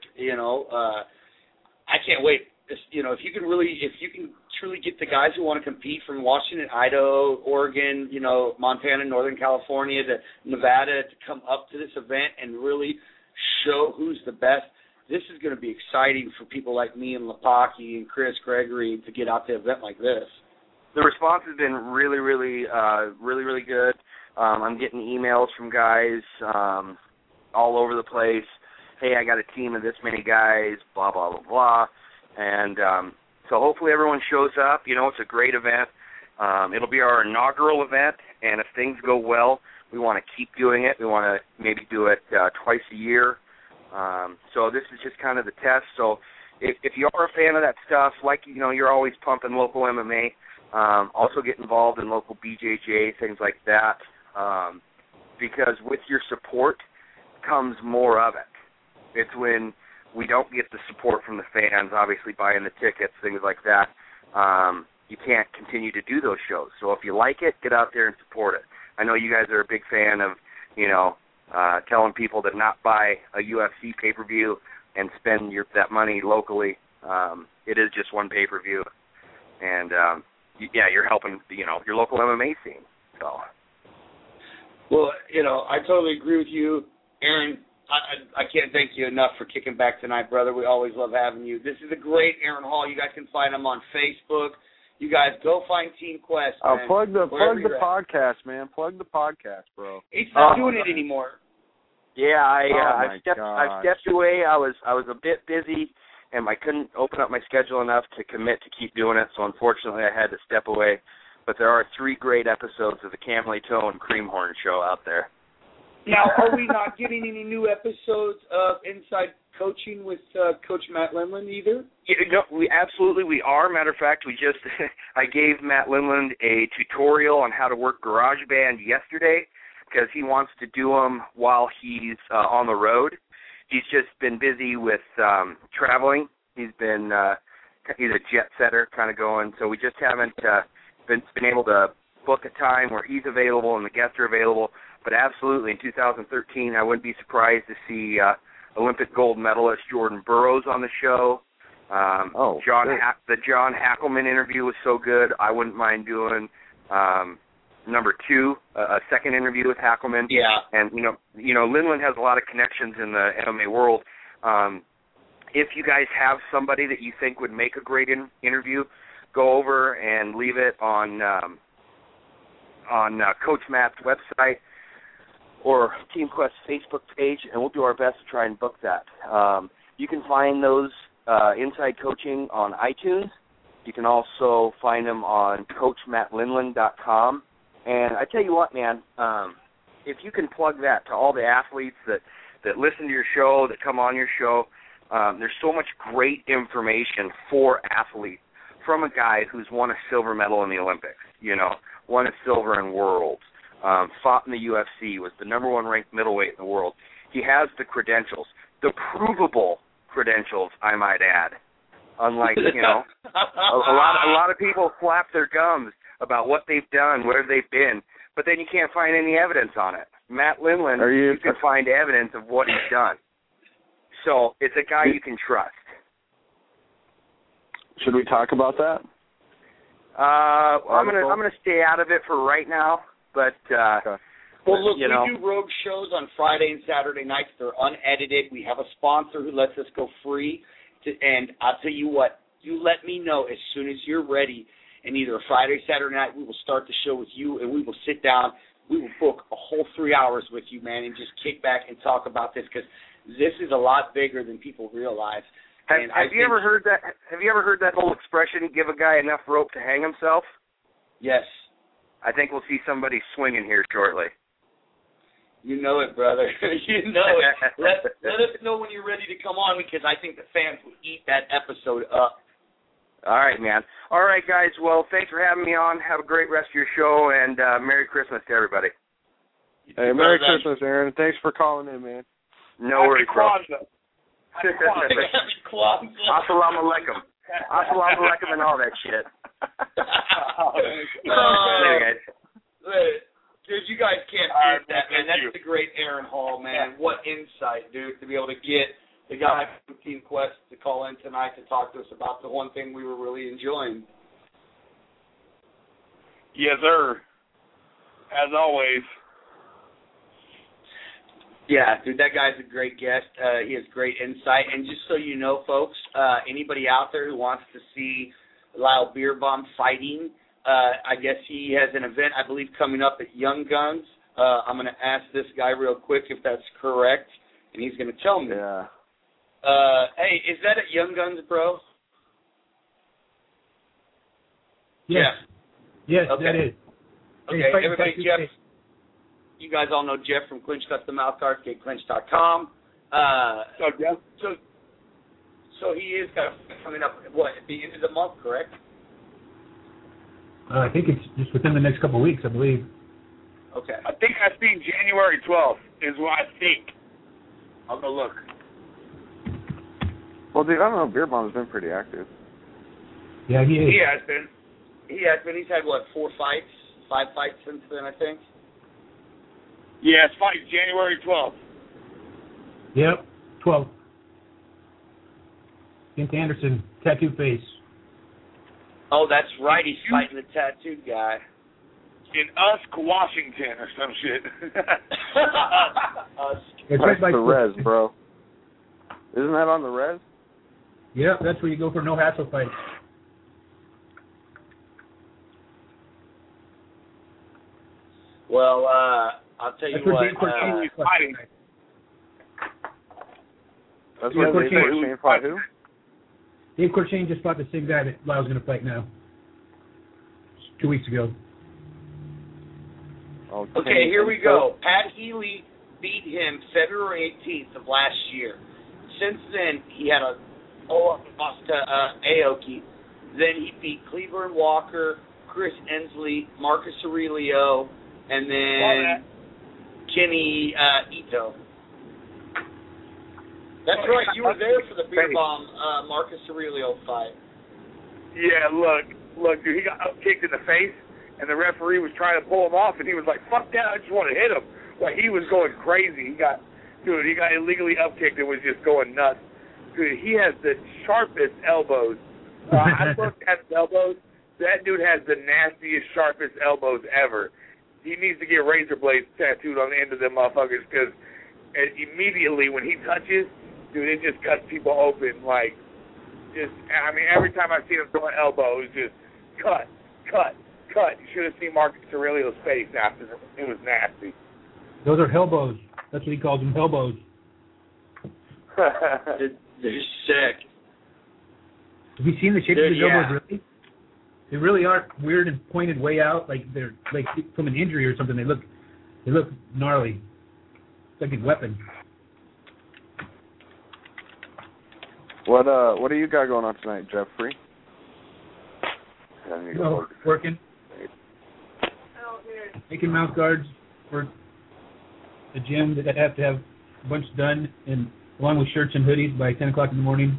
I can't wait. If you can truly get the guys who want to compete from Washington, Idaho, Oregon, Montana, Northern California, to Nevada to come up to this event and really show who's the best. This is going to be exciting for people like me and Lepaki and Chris Gregory to get out to an event like this. The response has been really, really, really good. I'm getting emails from guys all over the place. Hey, I got a team of this many guys, blah, blah, blah, blah. And so hopefully everyone shows up. You know, it's a great event. It'll be our inaugural event, and if things go well, we want to keep doing it. We want to maybe do it twice a year. So this is just kind of the test. So if you are a fan of that stuff, like, you know, you're always pumping local MMA, also get involved in local BJJ, things like that, because with your support comes more of it. It's when we don't get the support from the fans, obviously buying the tickets, things like that, you can't continue to do those shows. So if you like it, get out there and support it. I know you guys are a big fan of, you know, telling people to not buy a UFC pay-per-view and spend that money locally. It is just one pay-per-view. And, yeah, you're helping, you know, your local MMA scene. So. Well, you know, I totally agree with you. Aaron, I can't thank you enough for kicking back tonight, brother. We always love having you. This is a great Aaron Hall. You guys can find him on Facebook. You guys go find Team Quest. Man. Plug the podcast, man. Plug the podcast, bro. He's not doing it anymore. Yeah, I've stepped away. I was a bit busy, and I couldn't open up my schedule enough to commit to keep doing it. So unfortunately, I had to step away. But there are 3 great episodes of the Camley Toe and Creamhorn show out there. Now, are we not getting any new episodes of Inside Coaching with Coach Matt Lindland either? Yeah, no, we are. Matter of fact, I gave Matt Lindland a tutorial on how to work GarageBand yesterday because he wants to do them while he's on the road. He's just been busy with traveling. He's a jet setter kind of going, so we just haven't been able to book a time where he's available and the guests are available. But absolutely, in 2013, I wouldn't be surprised to see Olympic gold medalist Jordan Burroughs on the show. The John Hackleman interview was so good, I wouldn't mind doing number 2, a second interview with Hackleman. Yeah. And, you know, Lindland has a lot of connections in the MMA world. If you guys have somebody that you think would make a great interview, go over and leave it on Coach Matt's website or Team Quest Facebook page, and we'll do our best to try and book that. You can find those Inside Coaching on iTunes. You can also find them on CoachMattLindland.com. And I tell you what, man, if you can plug that to all the athletes that listen to your show, that come on your show, there's so much great information for athletes from a guy who's won a silver medal in the Olympics, you know, won a silver in Worlds, fought in the UFC, was the number 1 ranked middleweight in the world. He has the credentials, the provable credentials, I might add. Unlike, you know, a lot of people flap their gums about what they've done, where they've been, but then you can't find any evidence on it. Matt Lindland, you can find evidence of what he's done. So it's a guy you can trust. Should we talk about that? I'm gonna stay out of it for right now, but well, look, we do Rogue shows on Friday and Saturday nights. They're unedited. We have a sponsor who lets us go free, and I'll tell you what. You let me know as soon as you're ready, and either Friday or Saturday night we will start the show with you, and we will sit down. We will book a whole 3 hours with you, man, and just kick back and talk about this because this is a lot bigger than people realize. Have you ever heard that? Have you ever heard that whole expression? Give a guy enough rope to hang himself. Yes. I think we'll see somebody swinging here shortly. You know it, brother. You know it. Let us know when you're ready to come on because I think the fans will eat that episode up. All right, man. All right, guys. Well, thanks for having me on. Have a great rest of your show, and Merry Christmas to everybody. Hey, Merry Christmas, Aaron. Thanks for calling in, man. No worries, bro. Assalamu alaikum. Assalamu alaikum and all that shit. Dude, you guys can't beat that, man. That's the great Aaron Hall, man. What insight, dude, to be able to get the guy from Team Quest to call in tonight to talk to us about the one thing we were really enjoying. Yes, sir. As always. Yeah, dude, that guy's a great guest. He has great insight. And just so you know, folks, anybody out there who wants to see Lyle Beerbaum fighting, I guess he has an event, I believe, coming up at Young Guns. I'm going to ask this guy real quick if that's correct, and he's going to tell me. Yeah. Hey, is that at Young Guns, bro? Yes. Jeff. Yes, Okay. that is. Okay, everybody, Jeff. You guys all know Jeff from Clinch Custom Mouthguards, getclinch.com. Jeff. So he is coming up, what, at the end of the month, correct? I think it's just within the next couple of weeks, I believe. Okay. I think I seen January 12th is what I think. I'll go look. Well, dude, I don't know. Beer Bomb's been pretty active. Yeah, he is. He has been. He's had, what, 5 fights since then, I think? Yeah, it's fight January 12th. Yep, 12. Against Anderson, tattoo face. Oh, that's right. He's fighting the tattooed guy. In Usk, Washington, or some shit. That's the res, bro. Isn't that on the res? Yep, that's where you go for no hassle fights. Well, I'll tell you That's where what. Dave Corchini is fighting. That's where Dave Corchini fought who? Dave Corchini just fought the same guy that Lyle's going to fight now. 2 weeks ago. Okay, here we go. Pat Healy beat him February 18th of last year. Since then, he had a loss to Aoki. Then he beat Cleveland Walker, Chris Ensley, Marcus Aurelio, and then Kenny Ito. That's right. You were there for the Beer Bomb Marcus Aurelio fight. Yeah, look, dude, he got kicked in the face, and the referee was trying to pull him off, and he was like, "Fuck that! I just want to hit him." Like, he was going crazy. He got illegally upkicked and was just going nuts. Dude, he has the sharpest elbows. I looked at his elbows. That dude has the nastiest, sharpest elbows ever. He needs to get razor blades tattooed on the end of them motherfuckers, because immediately when he touches, dude, it just cuts people open. Like, every time I see him throw an elbow, it was just cut. You should have seen Marcus Aurelio's face after it. It was nasty. Those are hellbows. That's what he calls them, hellbows. They're sick. Have you seen the shape of his elbows, really? They really are weird and pointed way out, like they're like from an injury or something. They look gnarly. It's like a weapon. What do you got going on tonight, Jeffrey? Working. Making mouth guards for the gym that I have to have a bunch done, and along with shirts and hoodies by 10 o'clock in the morning.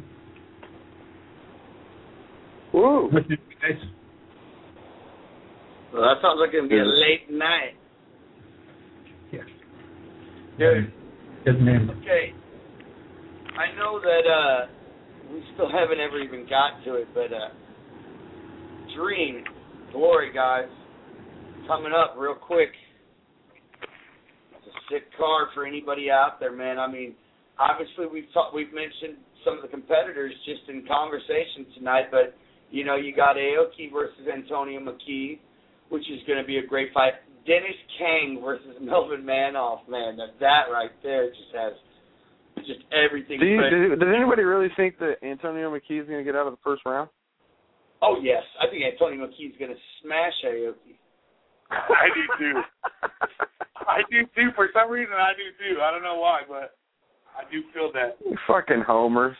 Woo! Listening to you guys. Well, that sounds like it's going to be a late night. Yeah. Dude. Doesn't end. Okay. I know that we still haven't ever even got to it, but Dream Glory, guys, coming up real quick. It's a sick card for anybody out there, man. I mean, obviously we've mentioned some of the competitors just in conversation tonight, but you know, you got Aoki versus Antonio McKee, which is going to be a great fight. Dennis Kang versus Melvin Manoff, man, that right there just has just everything. Does anybody really think that Antonio McKee is going to get out of the first round? Oh, yes. I think Antonio McKee is going to smash Aoki. I do, too. I do, too. For some reason, I do, too. I don't know why, but I do feel that. You fucking homers.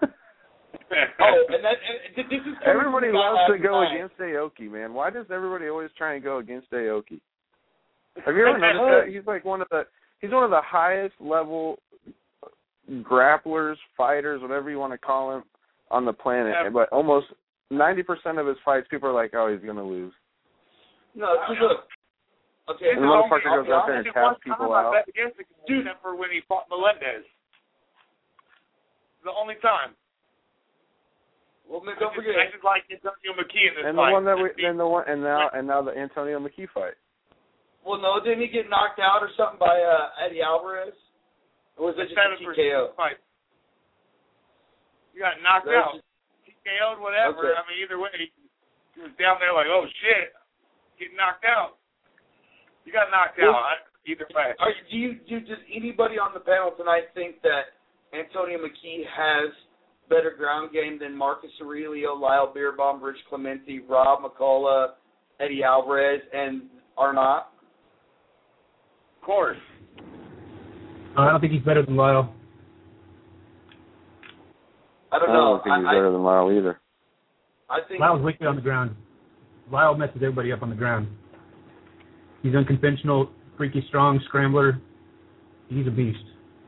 This is everybody loves to go against Aoki, man. Why does everybody always try and go against Aoki? Have you ever noticed that? He's like one of the highest level grapplers, fighters, whatever you want to call him, on the planet. But almost 90% of his fights, people are like, "Oh, he's gonna lose." No, look. Okay, the motherfucker goes out there and taps people out. I bet against the dude for when he fought Melendez. The only time. Well, man, don't forget. I just like Antonio McKee in this and fight. Now the Antonio McKee fight. Well, no, didn't he get knocked out or something by Eddie Alvarez? Or was it just a TKO? Fight. You got knocked out. TKO'd, whatever. Okay. I mean, either way, he was down there like, oh, shit, getting knocked out. You got knocked out either way. Does anybody on the panel tonight think that Antonio McKee has better ground game than Marcus Aurelio, Lyle Beerbaum, Rich Clemente, Rob McCullough, Eddie Alvarez, and Arnott? Of course. I don't think he's better than Lyle. I don't know. I don't think he's better than Lyle either. I think Lyle's wicked on the ground. Lyle messes everybody up on the ground. He's unconventional, freaky strong, scrambler. He's a beast.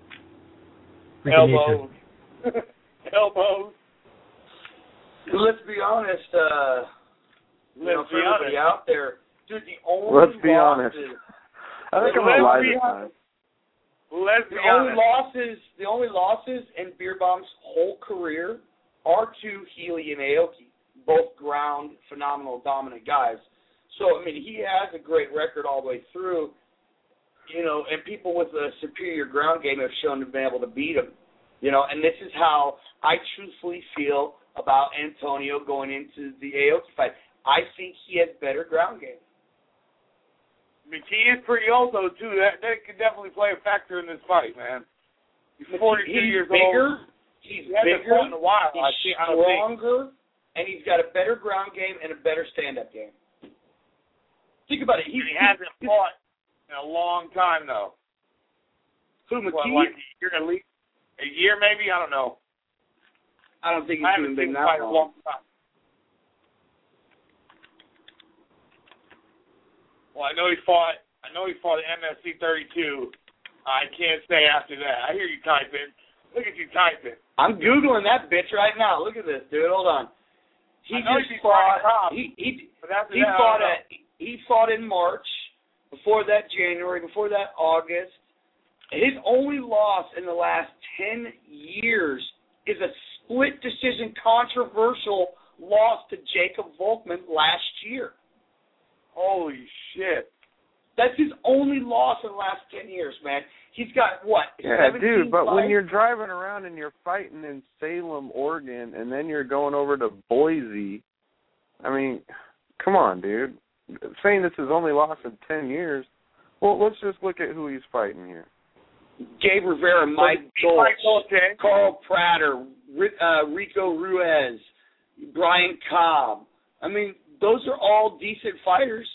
Elbows. Elbows. Let's be honest. Let's for be everybody honest. out there, dude, the only Let's be losses, honest. I think I'm going to lie this time. Let's be honest. The only losses in Beerbaum's whole career are to Healy and Aoki, both ground, phenomenal, dominant guys. So, I mean, he has a great record all the way through, you know, and people with a superior ground game have shown to be able to beat him, you know, and this is how I truthfully feel about Antonio going into the Aoki fight. I think he has better ground game. McKee is pretty old, though, too. That could definitely play a factor in this fight, man. He's 42 years bigger, old. He's hasn't bigger. fought in a while. He's stronger, and he's got a better ground game and a better stand-up game. Think about it. He hasn't fought in a long time, though. Who, McKee? What, like a year maybe? I don't know. I don't think I he's haven't even been seen him fight that in a long time. Well, I know he fought MSC 32. I can't say after that. I hear you typing. Look at you typing. I'm Googling that bitch right now. Look at this, dude. Hold on. He fought in March, before that January, before that August. His only loss in the last 10 years is a split decision controversial loss to Jacob Volkman last year. Holy shit. That's his only loss in the last 10 years, man. He's got, what, Yeah, 17 dude, but fights? when you're driving around and you're fighting in Salem, Oregon, and then you're going over to Boise, I mean, come on, dude. Saying this is only loss in 10 years, well, let's just look at who he's fighting here. Gabe Rivera, Mike Dolce, Carl Prater, Rico Ruiz, Brian Cobb. I mean, those are all decent fighters.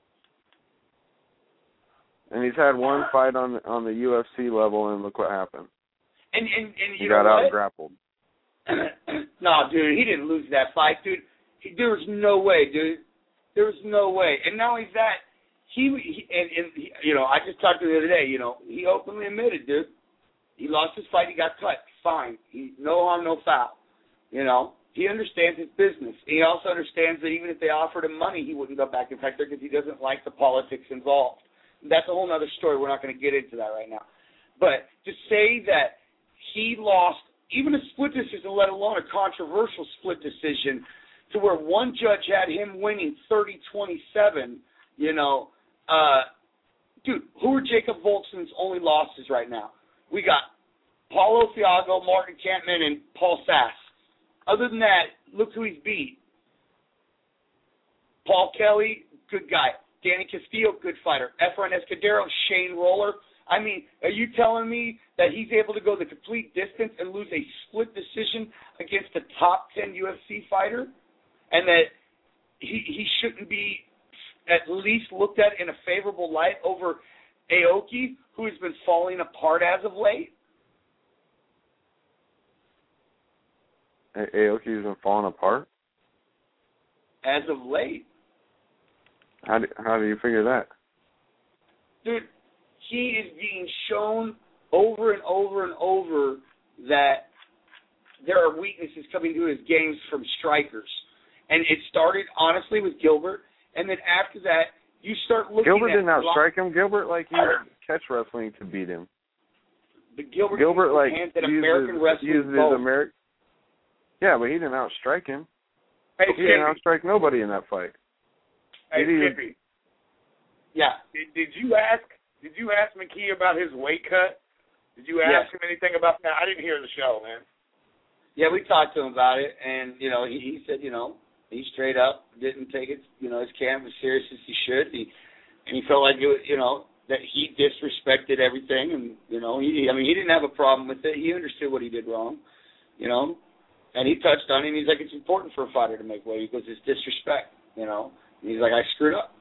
And he's had one fight on the UFC level, and look what happened. And he you got know out grappled. No, dude, he didn't lose that fight, dude. There was no way, dude. There was no way. And not only that, he you know, I just talked to him the other day. You know, he openly admitted, dude, he lost his fight. He got cut. Fine. No harm, no foul. You know, he understands his business. He also understands that even if they offered him money, he wouldn't go back and fight there because he doesn't like the politics involved. That's a whole other story. We're not going to get into that right now. But to say that he lost even a split decision, let alone a controversial split decision, to where one judge had him winning 30-27, you know, dude, who are Jacob Volkman's only losses right now? We got Paulo Thiago, Martin Kampmann, and Paul Sass. Other than that, look who he's beat. Paul Kelly, good guy. Danny Castillo, good fighter. Efrain Escudero, Shane Roller. I mean, are you telling me that he's able to go the complete distance and lose a split decision against a top 10 UFC fighter? And that he shouldn't be at least looked at in a favorable light over Aoki, who has been falling apart as of late? Aoki's been falling apart? As of late. How do you figure that? Dude, he is being shown over and over and over that there are weaknesses coming to his games from strikers. And it started, honestly, with Gilbert. And then after that, you start looking Gilbert at... didn't outstrike him. Gilbert, used catch wrestling to beat him. But Gilbert used American wrestling both. Yeah, but he didn't outstrike him. Hey, he didn't outstrike nobody in that fight. Hey, Skippy. Yeah. Did you ask McKee about his weight cut? Did you ask him anything about that? I didn't hear the show, man. Yeah, we talked to him about it, and, you know, he said, you know, he straight up didn't take it, you know, his camp as serious as he should. And he felt like, you know, that he disrespected everything, and, you know, he didn't have a problem with it. He understood what he did wrong, you know. And he touched on it, and he's like, it's important for a fighter to make weight. He goes, it's disrespect, you know. And he's like, I screwed up.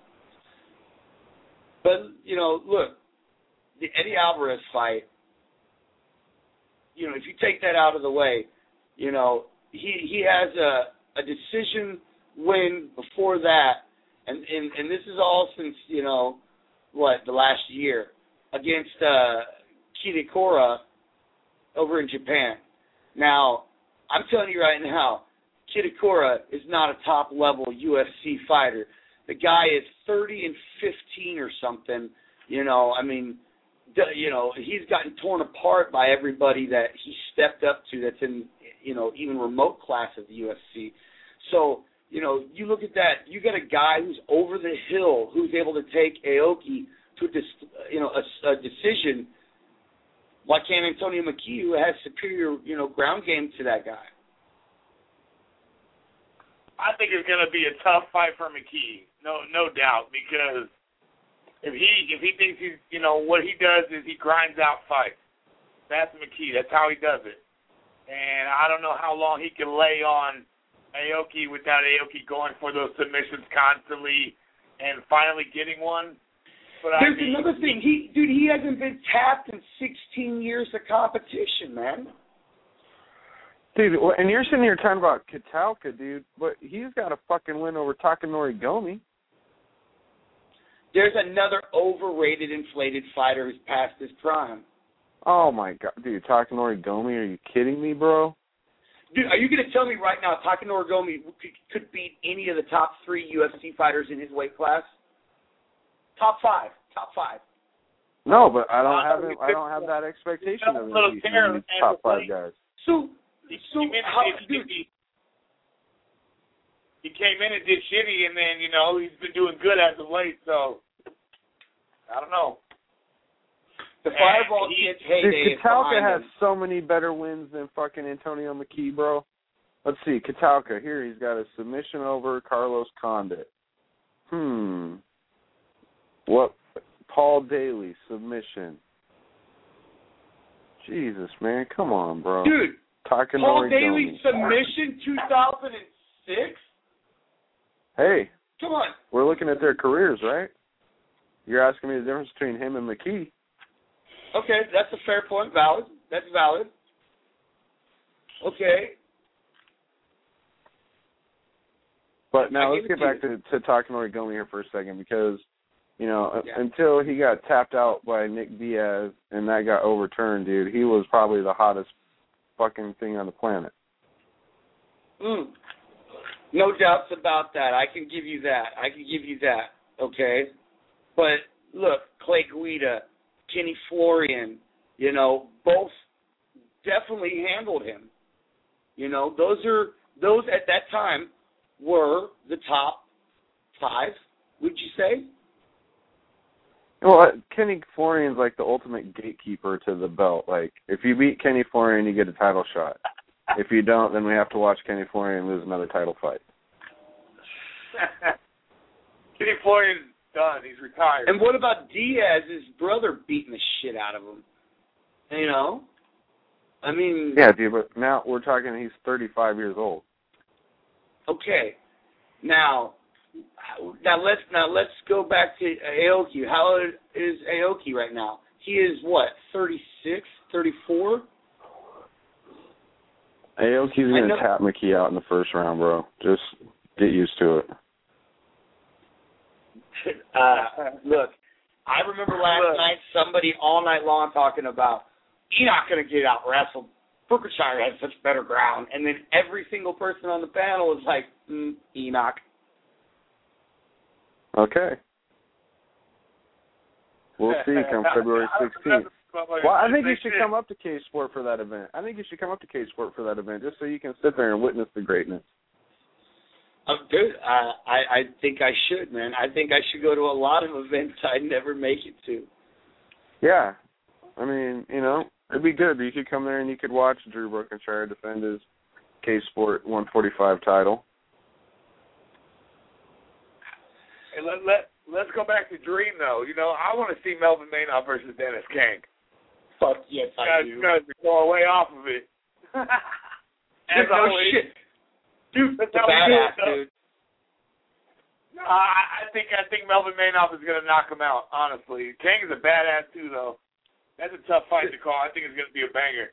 But, you know, look, the Eddie Alvarez fight, you know, if you take that out of the way, you know, he has a decision win before that, and this is all since, you know, the last year, against Kitakura over in Japan. Now, I'm telling you right now, Kitakura is not a top-level UFC fighter. The guy is 30-15 or something, you know, I mean, you know, he's gotten torn apart by everybody that he stepped up to that's in, you know, even remote class of the UFC. So, you know, you look at that, you got a guy who's over the hill, who's able to take Aoki to a decision. Why can't Antonio McKee, who has superior, you know, ground game to that guy? I think it's going to be a tough fight for McKee, no doubt, because if he thinks he's, you know, what he does is he grinds out fights. That's McKee. That's how he does it. And I don't know how long he can lay on Aoki without Aoki going for those submissions constantly and finally getting one. But there's another thing. He hasn't been tapped in 16 years of competition, man. Dude, and you're sitting here talking about Catalka, dude, but he's got a fucking win over Takanori Gomi. There's another overrated, inflated fighter who's past his prime. Oh, my God. Dude, Takanori Gomi, are you kidding me, bro? Dude, are you going to tell me right now Takanori Gomi could beat any of the top 3 UFC fighters in his weight class? Top five. No, but I don't have that expectation of these top 5 guys. So how, dude, he came in and did shitty, and then, you know, he's been doing good as of late, so I don't know. The Fireball Kid's heyday is Catalka behind has so many better wins than fucking Antonio McKee, bro. Let's see, Catalka, here he's got a submission over Carlos Condit. What? Paul Daly, submission. Jesus, man, come on, bro. Dude, Takanori Paul Daly Gomi. submission 2006? Hey. Come on. We're looking at their careers, right? You're asking me the difference between him and McKee. Okay, that's a fair point. Valid. That's valid. Okay. But now let's get back to Takanori Gomi here for a second because, you know, until he got tapped out by Nick Diaz and that got overturned, dude, he was probably the hottest fucking thing on the planet. No doubts about that. I can give you that. Okay? But, look, Clay Guida, Kenny Florian, you know, both definitely handled him. You know, those at that time were the top 5, would you say? Well, Kenny Florian's like the ultimate gatekeeper to the belt. Like, if you beat Kenny Florian, you get a title shot. If you don't, then we have to watch Kenny Florian lose another title fight. Kenny Florian's done. He's retired. And what about Diaz, his brother, beating the shit out of him? You know? I mean... Yeah, dude, but now we're talking he's 35 years old. Okay. Now let's go back to Aoki. How old is Aoki right now? He is what, 36, 34? Aoki's going to tap McKee out in the first round, bro. Just get used to it. Look, I remember last night somebody all night long talking about you're not going to get out wrestled. Brookshire has such better ground. And then every single person on the panel was like, Enoch. Okay. We'll see come February 16th. Well, I think you should come up to K-Sport for that event. Just so you can sit there and witness the greatness. Dude, I think I should, man. I think I should go to a lot of events I'd never make it to. Yeah. I mean, you know, it'd be good. You could come there and you could watch Drew Brookshire defend his K-Sport 145 title. Hey, let's go back to Dream, though. You know, I want to see Melvin Maynard versus Dennis Kank. Fuck yes, I do. You guys are going way off of it. As no always. shit. Dude, That's the how we do badass, it, though. dude. No, I think Melvin Mainoff is going to knock him out, honestly. Kang is a badass, too, though. That's a tough fight to call. I think it's going to be a banger.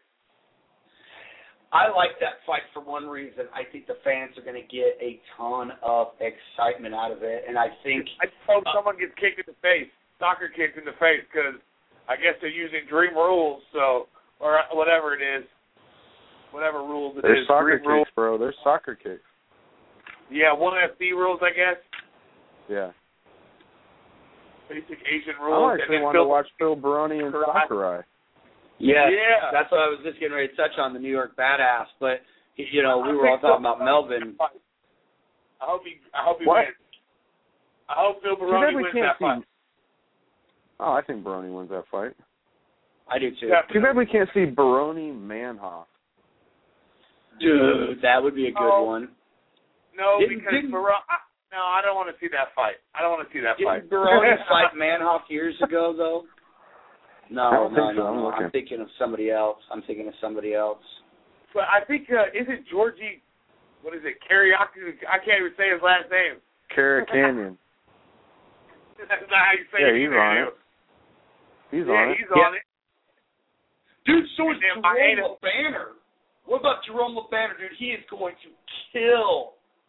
I like that fight for one reason. I think the fans are going to get a ton of excitement out of it, and I think I just hope someone gets kicked in the face, soccer kicked in the face, because I guess they're using Dream rules, so or whatever it is, whatever rules it There's is. soccer Dream rules. kicks, bro. There's soccer kicks. Yeah, 1FC rules, I guess. Yeah. Basic Asian rules. I actually want to watch Phil Baroni and Sakurai. yes, Yeah. that's what I was just getting ready to touch on, the New York Badass. But you know, we were all talking about Melvin. I hope he What? wins. I hope Phil Baroni wins that fight. Oh, I think Baroni wins that fight. I do too. Too bad we can't see Baroni Manhoff. Dude, that would be a good one. No, Didn't- because Baroni. No, I don't want to see that fight. I don't want to see that fight. Didn't Baroni fight Manhoff years ago, though? I No. don't think so. I'm looking. I'm thinking of somebody else. But I think, isn't Georgie, what is it, Karaoke? I can't even say his last name. Kara Canyon. That's not how you say Yeah, it. he's on it. He's on it. He's on it. Dude, so is And I hate Jerome LeBanner. What about Jerome LeBanner, dude? He is going to kill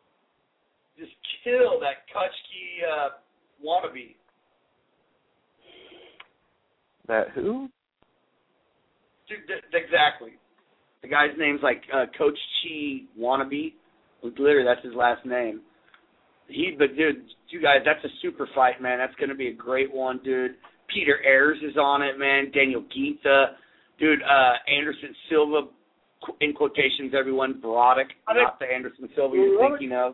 that Kutchke wannabe. That who? Dude, exactly. The guy's name's like Coach Chi wannabe. Literally, that's his last name. But dude, you guys, that's a super fight, man. That's going to be a great one, dude. Peter Ayers is on it, man. Daniel Guita. Dude, Anderson Silva, in quotations, everyone. Broderick, not the Anderson Silva you're thinking of.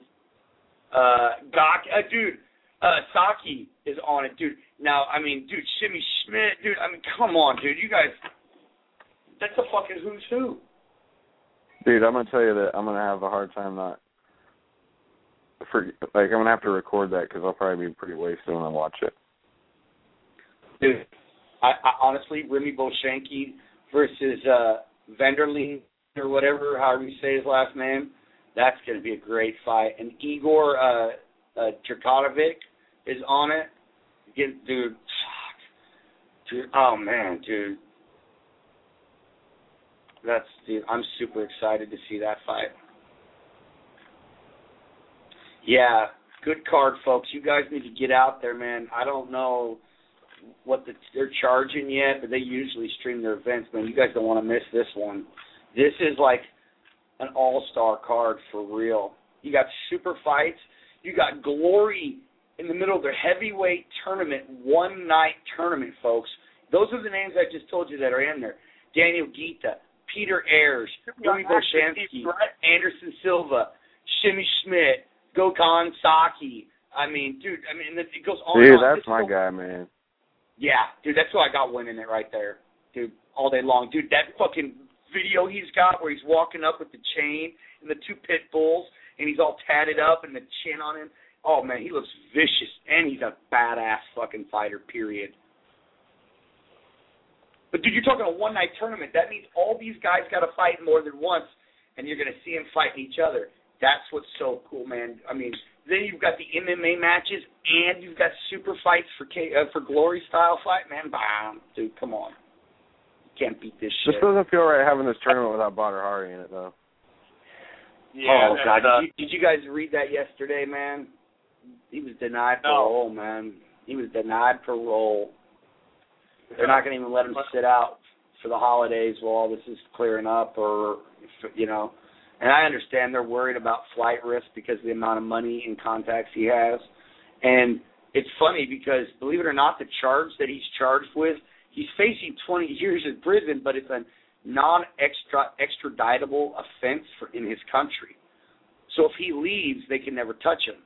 Dude, Saki is on it, dude. Now, I mean, dude, Shimmy Schmidt, dude, I mean, come on, dude. You guys, that's a fucking who's who. Dude, I'm going to tell you that I'm going to have a hard time I'm going to have to record that because I'll probably be pretty wasted when I watch it. Dude, I honestly, Remy Bolshanki versus Vanderleen or whatever, however you say his last name, that's going to be a great fight. And Igor Trikotovic is on it. Dude, oh, man, dude. Dude, I'm super excited to see that fight. Yeah, good card, folks. You guys need to get out there, man. I don't know what they're charging yet, but they usually stream their events, man. You guys don't want to miss this one. This is like an all-star card for real. You got super fights. You got Glory in the middle of their heavyweight tournament, one-night tournament, folks. Those are the names I just told you that are in there. Daniel Guita, Peter Ayers, Remy Bolshansky, Anderson Silva, Shimmy Schmidt, Gokhan Saki. I mean, dude, it goes on. Dude, and on. that's my guy, man. Yeah, dude, that's who I got winning it right there. Dude, all day long. Dude, that fucking video he's got where he's walking up with the chain and the two pit bulls and he's all tatted up and the chin on him. Oh, man, he looks vicious. And he's a badass fucking fighter, period. But, dude, you're talking a one-night tournament. That means all these guys got to fight more than once, and you're going to see them fighting each other. That's what's so cool, man. I mean, then you've got the MMA matches, and you've got super fights for Glory-style fight. Man, bam. Dude, come on. You can't beat this shit. This doesn't feel right having this tournament without Badr Hari in it, though. Yeah, oh, God. Did you guys read that yesterday, man? He was denied parole, man. He was denied parole. They're not going to even let him sit out for the holidays while all this is clearing up or, you know. And I understand they're worried about flight risk because of the amount of money and contacts he has. And it's funny because, believe it or not, the charge that he's charged with, he's facing 20 years in prison, but it's a non-extraditable offense in his country. So if he leaves, they can never touch him.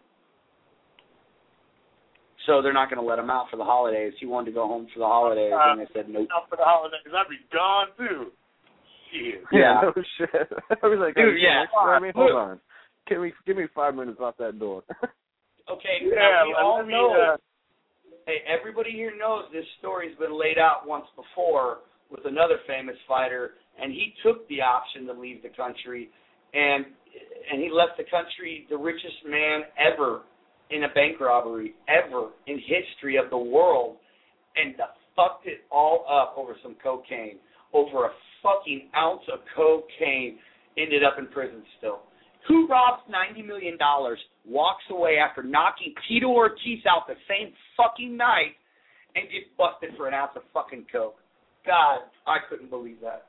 So they're not going to let him out for the holidays. He wanted to go home for the holidays, and they said nope. Out for the holidays, I'd be gone too. Shit. Yeah. No shit. I was like, dude, yeah. I mean, hold on. Give me 5 minutes off that door. Okay. Yeah, we all know. Hey, everybody here knows this story's been laid out once before with another famous fighter, and he took the option to leave the country, and he left the country the richest man ever in a bank robbery, ever in history of the world, and fucked it all up over some cocaine, over a fucking ounce of cocaine, ended up in prison still. Who robs $90 million, walks away after knocking Tito Ortiz out the same fucking night, and gets busted for an ounce of fucking coke? God, I couldn't believe that.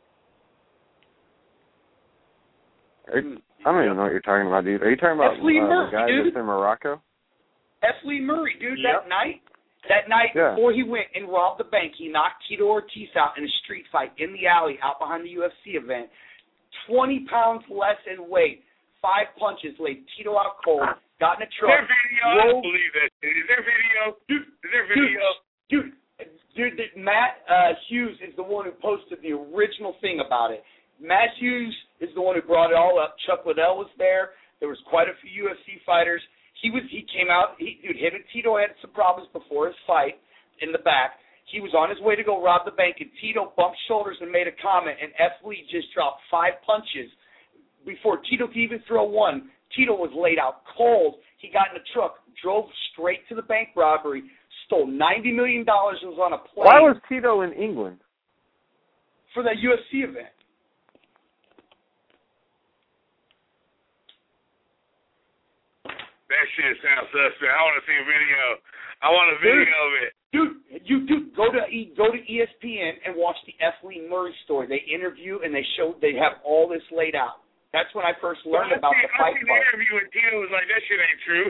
I don't even know what you're talking about, dude. Are you talking about the guy that's in Morocco? F. Lee Murray, dude, that night before he went and robbed the bank, he knocked Tito Ortiz out in a street fight in the alley out behind the UFC event. 20 pounds less in weight, 5 punches, laid Tito out cold, got in a truck. Is there video? I don't believe that. Is there video? Is there video? Dude, Matt Hughes is the one who posted the original thing about it. Matt Hughes is the one who brought it all up. Chuck Liddell was there. There was quite a few UFC fighters. He came out. Him and Tito had some problems before his fight in the back. He was on his way to go rob the bank, and Tito bumped shoulders and made a comment, and F. Lee just dropped 5 punches. Before Tito could even throw one, Tito was laid out cold. He got in a truck, drove straight to the bank robbery, stole $90 million, and was on a plane. Why was Tito in England? For that UFC event. That shit sounds suspect. I want to see a video. I want a video of it. Dude, go to ESPN and watch the F. Lee Murray story. They interview and they have all this laid out. That's when I first learned about the fight part. I seen the interview with Tito was like, that shit ain't true.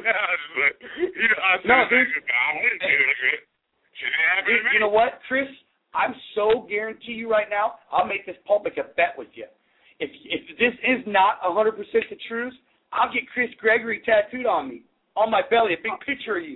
You know what, Chris? I'm so guarantee you right now, I'll make this public a bet with you. If this is not 100% the truth, I'll get Chris Gregory tattooed on me, on my belly, a big picture of you.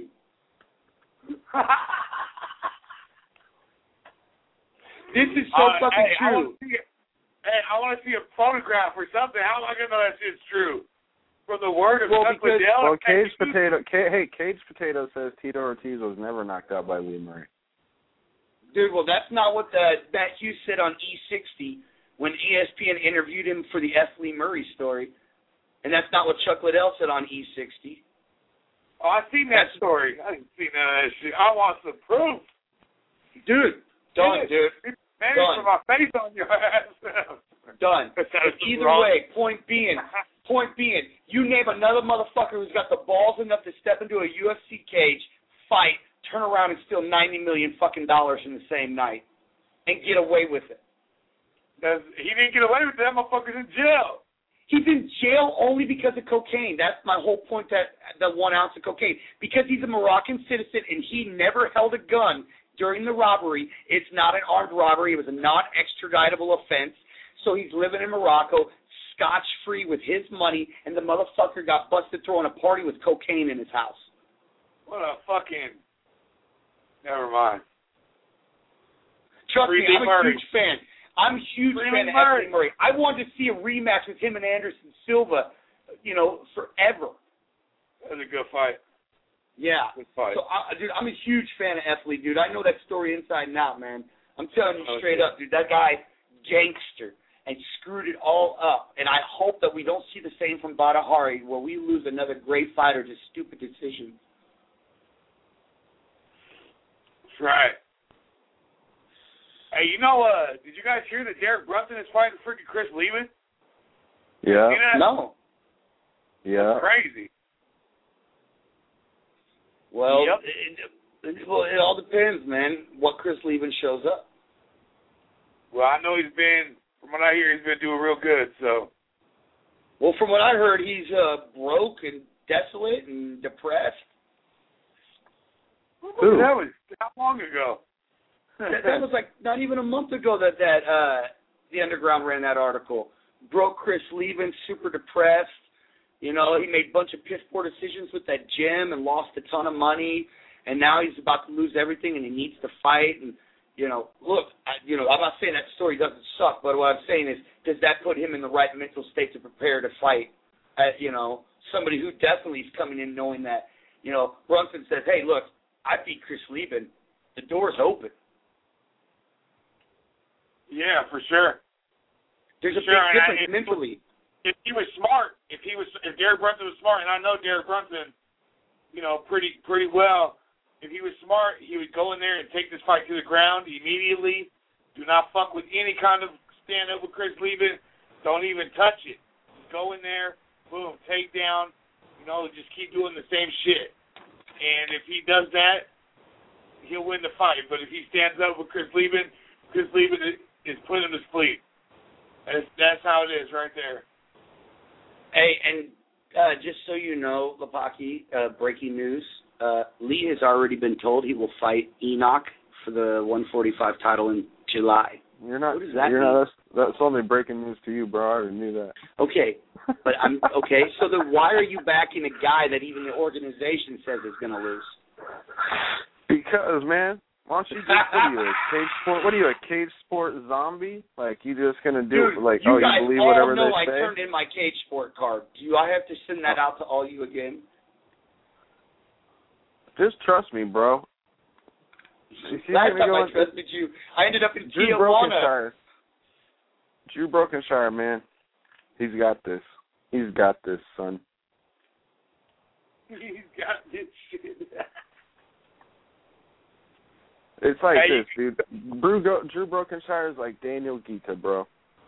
This is so fucking true. I want to see a photograph or something. How am I going to know that shit's true? From the word of Chuck Liddell? Well, Cage Potato says Tito Ortiz was never knocked out by Lee Murray. Dude, well, that's not what Matt Hughes said on E60 when ESPN interviewed him for the F. Lee Murray story. And that's not what Chuck Liddell said on E60. Oh, I seen that story. I didn't see none of that shit. I want some proof. Dude. Done, dude. Man, put my face on your ass. Done. Either way, point being, you name another motherfucker who's got the balls enough to step into a UFC cage, fight, turn around and steal $90 million fucking dollars in the same night, and get away with it. He didn't get away with it. That motherfucker's in jail. He's in jail only because of cocaine. That's my whole point, that 1 ounce of cocaine. Because he's a Moroccan citizen and he never held a gun during the robbery. It's not an armed robbery. It was a non-extraditable offense. So he's living in Morocco, scotch-free with his money, and the motherfucker got busted throwing a party with cocaine in his house. What a fucking... Never mind. Trust me, I'm a huge fan. I'm a huge fan of F. Lee Murray. I wanted to see a rematch with him and Anderson Silva, forever. That was a good fight. Yeah. Good fight. So, dude, I'm a huge fan of F. Lee, dude. I know that story inside and out, man. I'm telling you straight up, dude. That guy, gangster, and screwed it all up. And I hope that we don't see the same from Badr Hari, where we lose another great fighter to stupid decisions. That's right. Hey, did you guys hear that Derek Brunson is fighting freaking Chris Lehman? Yeah. No. Yeah. That's crazy. Well, it all depends, man, what Chris Lehman shows up. Well, I know from what I hear, he's been doing real good, so. Well, from what I heard, he's broke and desolate and depressed. Who? That was how long ago? That was like not even a month ago that the Underground ran that article. Broke Chris Lehman, super depressed. He made a bunch of piss poor decisions with that gym and lost a ton of money, and now he's about to lose everything and he needs to fight. And look, I'm not saying that story doesn't suck, but what I'm saying is, does that put him in the right mental state to prepare to fight? Somebody who definitely is coming in knowing that, Brunson says, hey, look, I beat Chris Lehman. The door's open. Yeah, for sure. There's a big difference mentally. if he was smart, if Derek Brunson was smart, and I know Derek Brunson, pretty well. If he was smart, he would go in there and take this fight to the ground immediately. Do not fuck with any kind of stand up with Chris Lieben. Don't even touch it. Go in there, boom, take down. Just keep doing the same shit. And if he does that, he'll win the fight. But if he stands up with Chris Lieben is putting him to sleep. That's how it is right there. Hey, and just so you know, Lepaki, breaking news, Lee has already been told he will fight Enoch for the 145 title in July. You're not. What does that mean? That's only breaking news to you, bro. I already knew that. Okay, but I'm okay. So then, why are you backing a guy that even the organization says is going to lose? Because, man, why don't you just what are you, a cage sport zombie? Like you just gonna do Dude, like you believe whatever they I say? turned in my cage sport card. Do I have to send that out to all you again? Just trust me, bro. Last time I trusted you, I ended up in Tijuana. Drew Brokenshire, man. He's got this. He's got this, son. He's got this shit. It's like this, dude. Drew Brokenshire is like Daniel Guita, bro.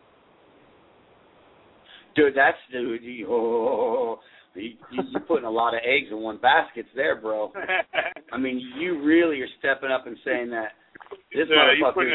Dude, you're putting a lot of eggs in one basket there, bro. I mean, you really are stepping up and saying that this motherfucker.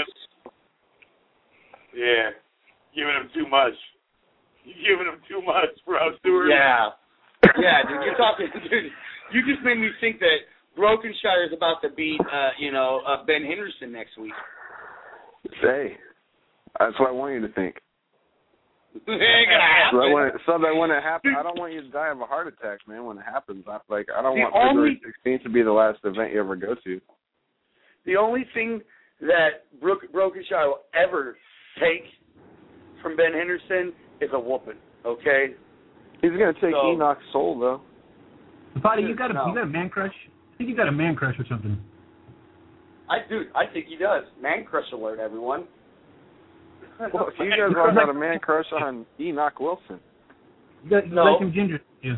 Yeah, giving him too much. You're giving him too much, bro, Stuart. Yeah, dude, you're talking, dude. You just made me think that Brokenshire is about to beat, Ben Henderson next week. Hey, that's what I want you to think. It ain't gonna happen. So that when it happens, I don't want you to die of a heart attack, man. When it happens, I don't want February 16th to be the last event you ever go to. The only thing that Brokenshire will ever take from Ben Henderson is a whooping. Okay. He's gonna take Enoch's soul, though. Buddy, you got a man crush? I think you got a man crush or something. I think he does. Man crush alert, everyone. Well, you guys all got a man crush on Enoch Wilson. You like him ginger. Yeah.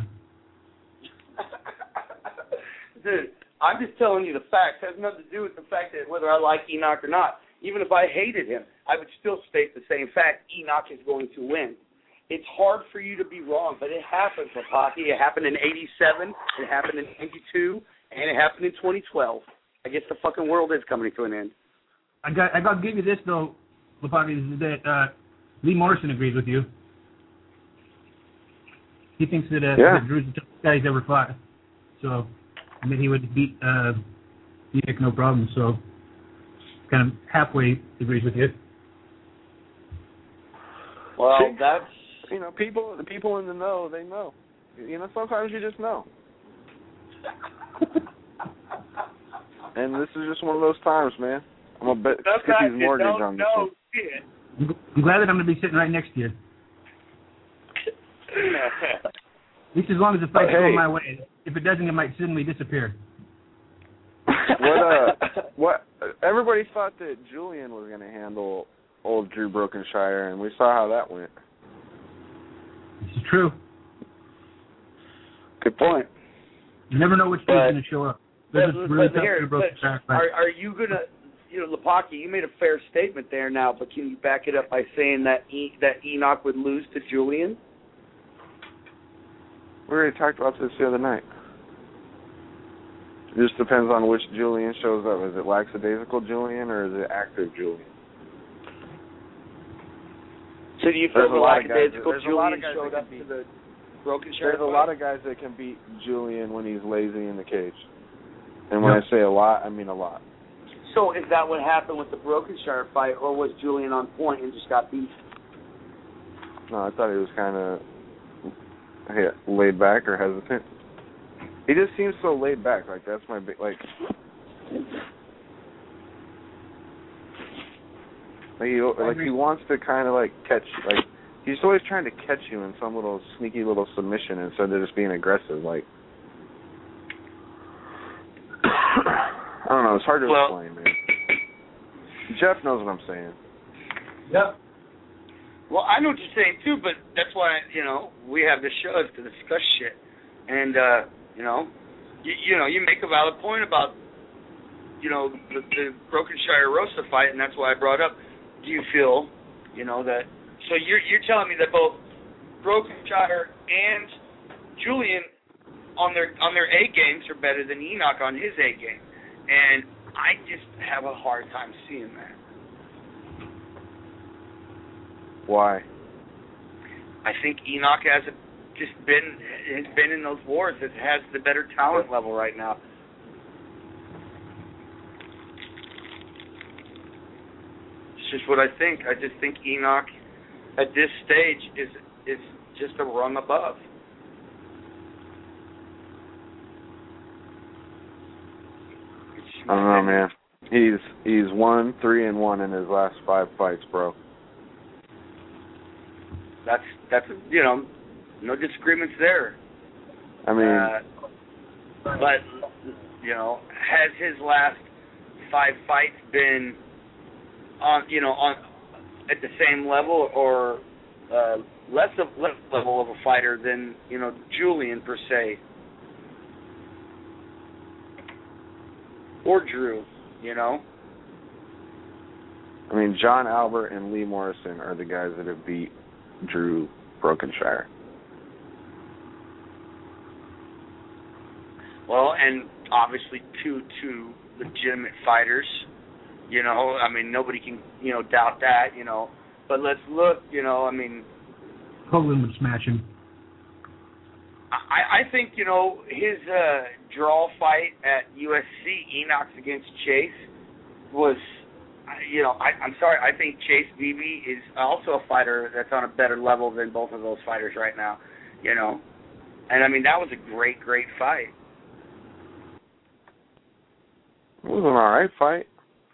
Dude, I'm just telling you the facts. It has nothing to do with the fact that whether I like Enoch or not. Even if I hated him, I would still state the same fact. Enoch is going to win. It's hard for you to be wrong, but it happens, Lepaki. It happened in 87, it happened in 92, and it happened in 2012. I guess the fucking world is coming to an end. I got to give you this, though, Lepaki, that Lee Morrison agrees with you. He thinks that Drew's the toughest guy he's ever fought. So, and that he would beat Enoch no problem. So, kind of halfway agrees with you. Well, that's... the people in the know, they know. Sometimes you just know. And this is just one of those times, man. I'm going to bet Skippy's mortgage on this one. I'm glad that I'm going to be sitting right next to you. At least as long as the fight's going my way. If it doesn't, it might suddenly disappear. What? Everybody thought that Julian was going to handle old Drew Brokenshire, and we saw how that went. This is true. Good point. You never know which dude's going to show up. Are you going to, Lepaki, you made a fair statement there now, but can you back it up by saying that Enoch would lose to Julian? We already talked about this the other night. It just depends on which Julian shows up. Is it lackadaisical Julian or is it active Julian? So do you feel the lackadaisical Julian showed up to the Brokenshire? There's a lot of guys that can beat Julian when he's lazy in the cage. And when I say a lot, I mean a lot. So is that what happened with the Brokenshire fight, or was Julian on point and just got beat? No, I thought he was kind of laid back or hesitant. He just seems so laid back. Like, that's my big, like he wants to kind of, like, catch, like, he's always trying to catch you in some little sneaky little submission instead of just being aggressive, like. I don't know. It's hard to explain, man. Jeff knows what I'm saying. Yep. Well, I know what you're saying too, but that's why we have this show to discuss shit, and you make a valid point about the Brokenshire Rosa fight, and that's why I brought up. Do you feel that? So you're telling me that both Brokenshire and Julian on their A games are better than Enoch on his A game, and I just have a hard time seeing that. Why? I think Enoch has been in those wars. It has the better talent level right now. It's just what I think. I just think Enoch at this stage is just a rung above. I don't know, man. He's 1-3-1 in his last 5 fights, bro. That's no disagreements there. I mean, but has his last 5 fights been on at the same level or less level of a fighter than Julian per se or Drew? I mean, John Albert and Lee Morrison are the guys that have beat Drew Brokenshire. Well, and obviously two legitimate fighters. I mean, nobody can doubt that. But let's look. I mean, Hogan would smash him. I think his draw fight at USC, Enoch against Chase, was. I'm sorry. I think Chase Beebe is also a fighter that's on a better level than both of those fighters right now. And I mean that was a great fight. It was an all right fight.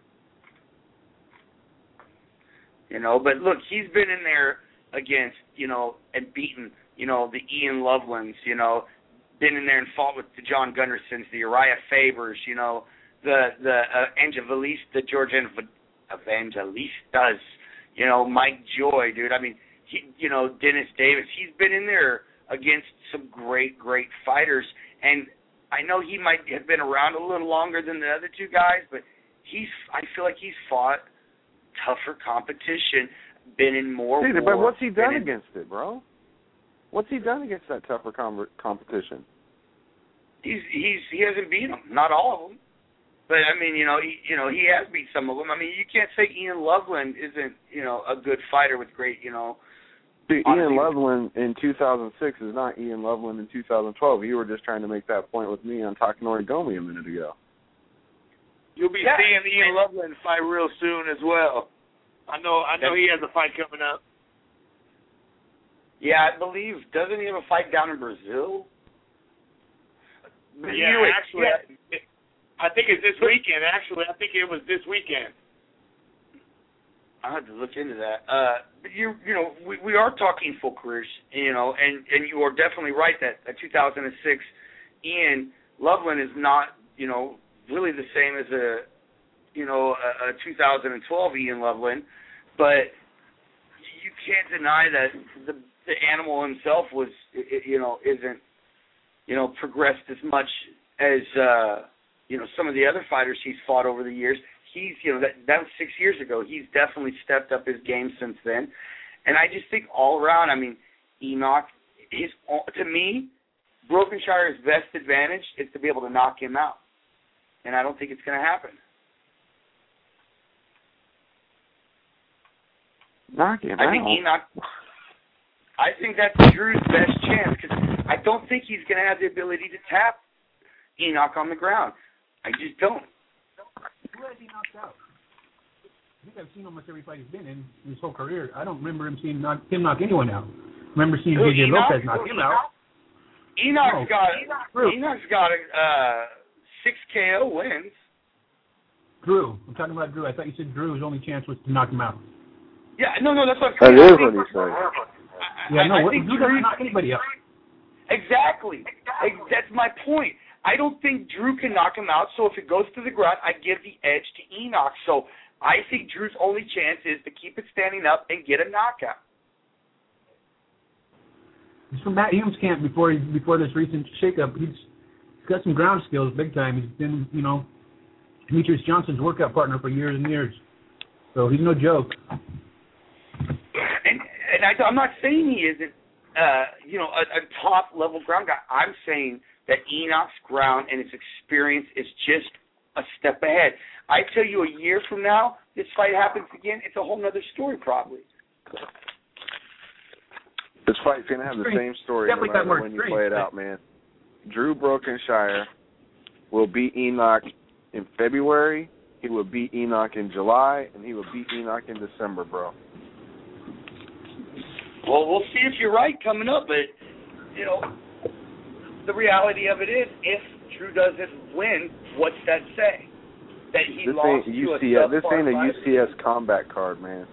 But look, he's been in there against and beaten the Ian Lovelands. Been in there and fought with the John Gundersons, the Uriah Fabers. The Evangelista, George Evangelistas, Mike Joy, dude. I mean, Dennis Davis. He's been in there against some great fighters, and I know he might have been around a little longer than the other two guys, but I feel like he's fought tougher competition, been in more. Dude, but what's he done against it, bro? What's he done against that tougher competition? He hasn't beat them, not all of them. But I mean, he has beat some of them. I mean, you can't say Ian Loveland isn't, a good fighter with great, Dude, Ian Loveland in 2006 is not Ian Loveland in 2012. You were just trying to make that point with me on Takanori Gomi a minute ago. You'll be seeing Ian Loveland fight real soon as well. I know he has a fight coming up. Yeah, I believe, doesn't he have a fight down in Brazil? Yeah, actually, I think it's this weekend. Actually, I think it was this weekend. I have to look into that. But we are talking full careers, and you are definitely right that a 2006 Ian Loveland is not, really the same as a 2012 Ian Loveland, but you can't deny that the animal himself was, isn't, progressed as much as, some of the other fighters he's fought over the years. He's, that was 6 years ago. He's definitely stepped up his game since then. And I just think all around, I mean, Enoch, to me, Brokenshire's best advantage is to be able to knock him out. And I don't think it's going to happen. Knock him out? I think that's Drew's best chance because I don't think he's going to have the ability to tap Enoch on the ground. I just don't. Who has he knocked out? I think I've seen almost every fight he's been in his whole career. I don't remember him knock anyone out. I remember seeing J.J. Lopez knock him out. Enoch's got 6 KO wins. Drew. I'm talking about Drew. I thought you said Drew's only chance was to knock him out. Yeah, no, that's what I'm saying. That is what he said. Drew doesn't knock anybody out. Exactly. That's my point. I don't think Drew can knock him out, so if it goes to the ground, I give the edge to Enoch. So I think Drew's only chance is to keep it standing up and get a knockout. He's from Matt Hume's camp before this recent shakeup. He's got some ground skills, big time. He's been, Demetrius Johnson's workout partner for years and years. So he's no joke. And I'm not saying he isn't, a top-level ground guy. I'm saying that Enoch's ground and his experience is just a step ahead. I tell you, a year from now, this fight happens again, it's a whole other story probably. This fight's going to have the same story no matter when you play it out, man. Drew Brokenshire will beat Enoch in February, he will beat Enoch in July, and he will beat Enoch in December, bro. Well, we'll see if you're right coming up, but, the reality of it is, if Drew doesn't win, what's that say? That he lost to a subpar This ain't a fighter? UCS combat card, man.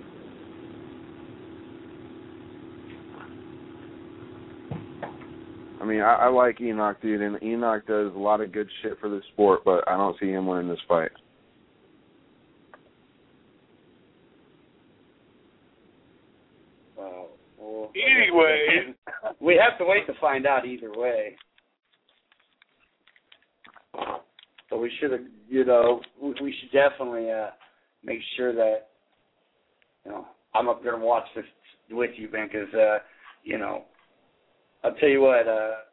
I mean, I like Enoch, dude, and Enoch does a lot of good shit for the sport, but I don't see him winning this fight. Well, anyway, we have to wait to find out either way. So we should have, we should definitely make sure that, I'm up there and watch this with you, Ben, because, I'll tell you what,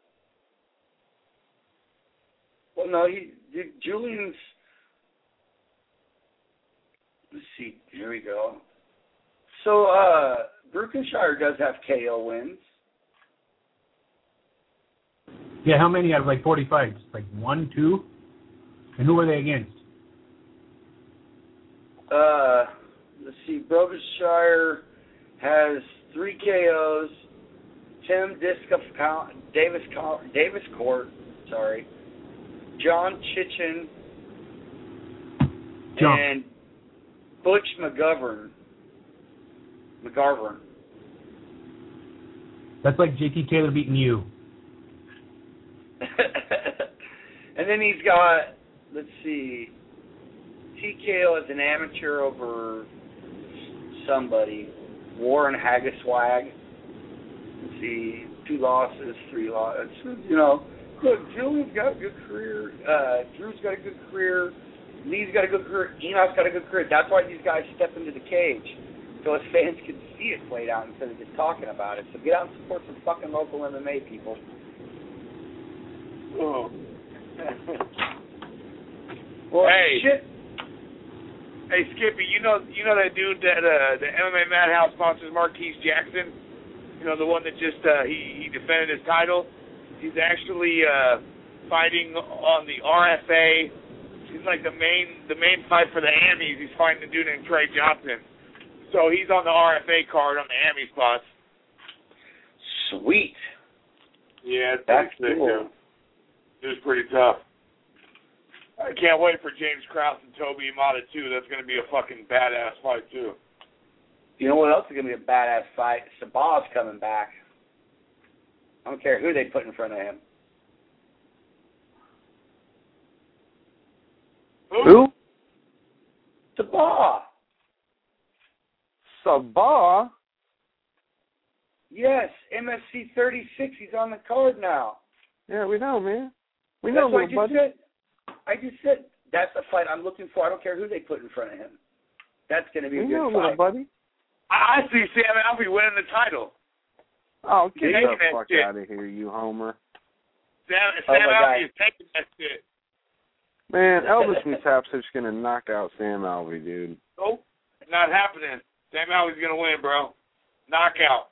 Julian's, let's see, here we go. So, Brokenshire does have KO wins. Yeah, how many out of 40 fights? 1, 2? And who were they against? Let's see, Brokenshire has 3 KOs. Tim Davis Court, John Chichin, and Butch McGovern. That's like JT Taylor beating you. And then he's got, let's see, TKO as an amateur over somebody, Warren Haggiswag. Let's see, 2 losses, 3 losses. Look, Julian's got a good career. Drew's got a good career. Lee's got a good career. Enoch's got a good career. That's why these guys step into the cage, so his fans can see it played out instead of just talking about it. So get out and support some fucking local MMA people. Oh. Well, hey, shit. Hey, Skippy, you know that dude that the MMA Madhouse sponsors, Marquise Jackson? The one that just he defended his title. He's actually fighting on the RFA. He's like the main fight for the Amis. He's fighting a dude named Trey Johnson. So he's on the RFA card on the Ami spots. Sweet. Yeah, it's That's pretty sick, cool. It was pretty tough. I can't wait for James Krause and Toby Imada too. That's going to be a fucking badass fight too. You know what else is going to be a badass fight? Sabah's coming back. I don't care who they put in front of him. Who? Sabah. Sabah? Yes, MSC 36. He's on the card now. Yeah, we know, man. We know, That's what buddy. I just said that's the fight I'm looking for. I don't care who they put in front of him. That's going to be a good fight. Buddy. I see Sam Alvey winning the title. Oh, get Taking the that fuck shit. out of here, you homer. Sam my Alvey God. is taking that shit. Man, Elvis Mutapsic's going to knock out Sam Alvey, dude. Nope, not happening. Sam Alvey's going to win, bro. Knockout.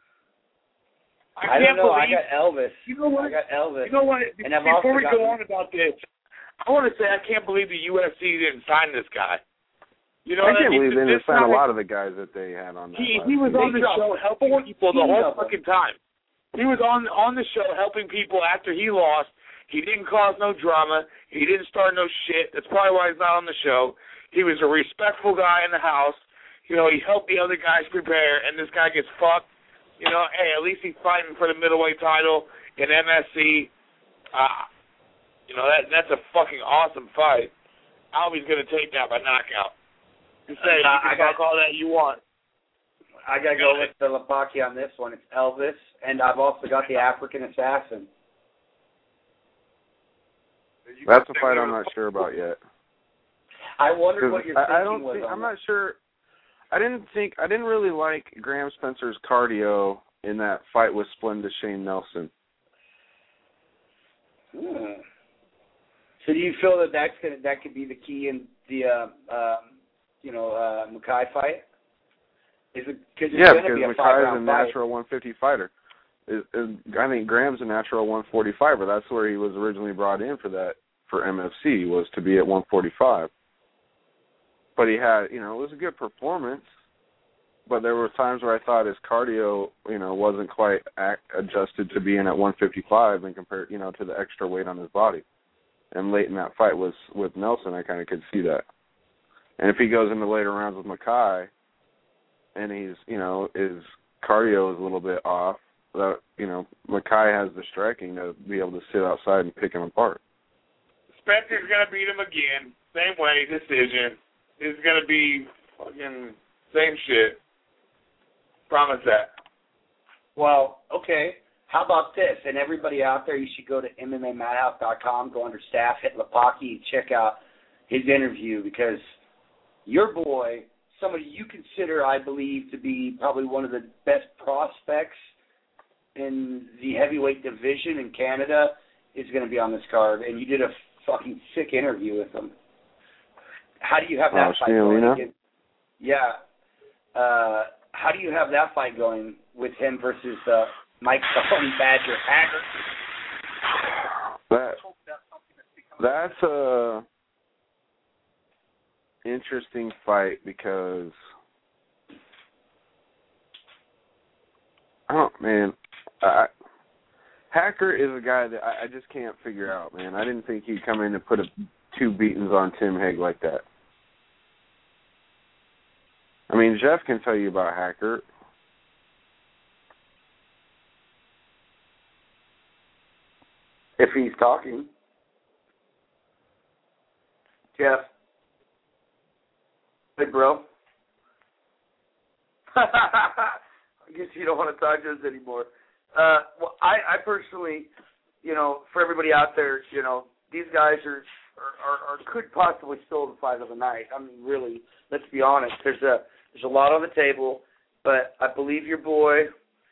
I don't know. I got Elvis. You know what? I got Elvis. You know what? And I've Before also we got- go on about this, I want to say I can't believe the UFC didn't sign this guy. You know I what can't I mean? believe they didn't This sign a guy- lot of the guys that they had on that. He was on the show helping people the whole fucking time. He was on the show helping people after he lost. He didn't cause no drama. He didn't start no shit. That's probably why he's not on the show. He was a respectful guy in the house. He helped the other guys prepare, and this guy gets fucked. Hey, at least he's fighting for the middleweight title in MSC. That's a fucking awesome fight. Alvey's going to take that by knockout. You can talk all that you want. I got to go with the Lepaki on this one. It's Elvis, and I've also got the African Assassin. That's a fight I'm not sure about yet. I wondered what your thinking was. I'm not sure. I didn't really like Graham Spencer's cardio in that fight with Splendid Shane Nelson. So do you feel that could be the key in the Mackay fight? Because Mackay is a natural 150 fighter. I think Graham's a natural 145er. That's where he was originally brought in for MFC, was to be at 145. But he had, it was a good performance. But there were times where I thought his cardio, wasn't quite adjusted to being at 155 and compared, to the extra weight on his body. And late in that fight with Nelson, I kind of could see that. And if he goes into later rounds with Mackay, and he's, his cardio is a little bit off, that, Mackay has the striking to be able to sit outside and pick him apart. Spencer's going to beat him again. Same way, decision. It's going to be fucking same shit. Promise that. Well, okay. How about this? And everybody out there, you should go to MMAMadhouse.com, go under staff, hit Lepaki, check out his interview, because your boy, somebody you consider, I believe, to be probably one of the best prospects in the heavyweight division in Canada, is going to be on this card. And you did a fucking sick interview with him. How do you have that fight going again? Yeah. How do you have that fight going with him versus Mike the Honey Badger Haggard? That's a interesting fight because Hacker is a guy that I just can't figure out, man. I didn't think he'd come in and put two beatings on Tim Hague like that. I mean, Jeff can tell you about Hacker. If he's talking. Jeff. Hey, bro. I guess you don't want to talk to us anymore. Well, I personally, for everybody out there, these guys are could possibly steal the fight of the night. I mean, really, let's be honest. There's a lot on the table, but I believe your boy.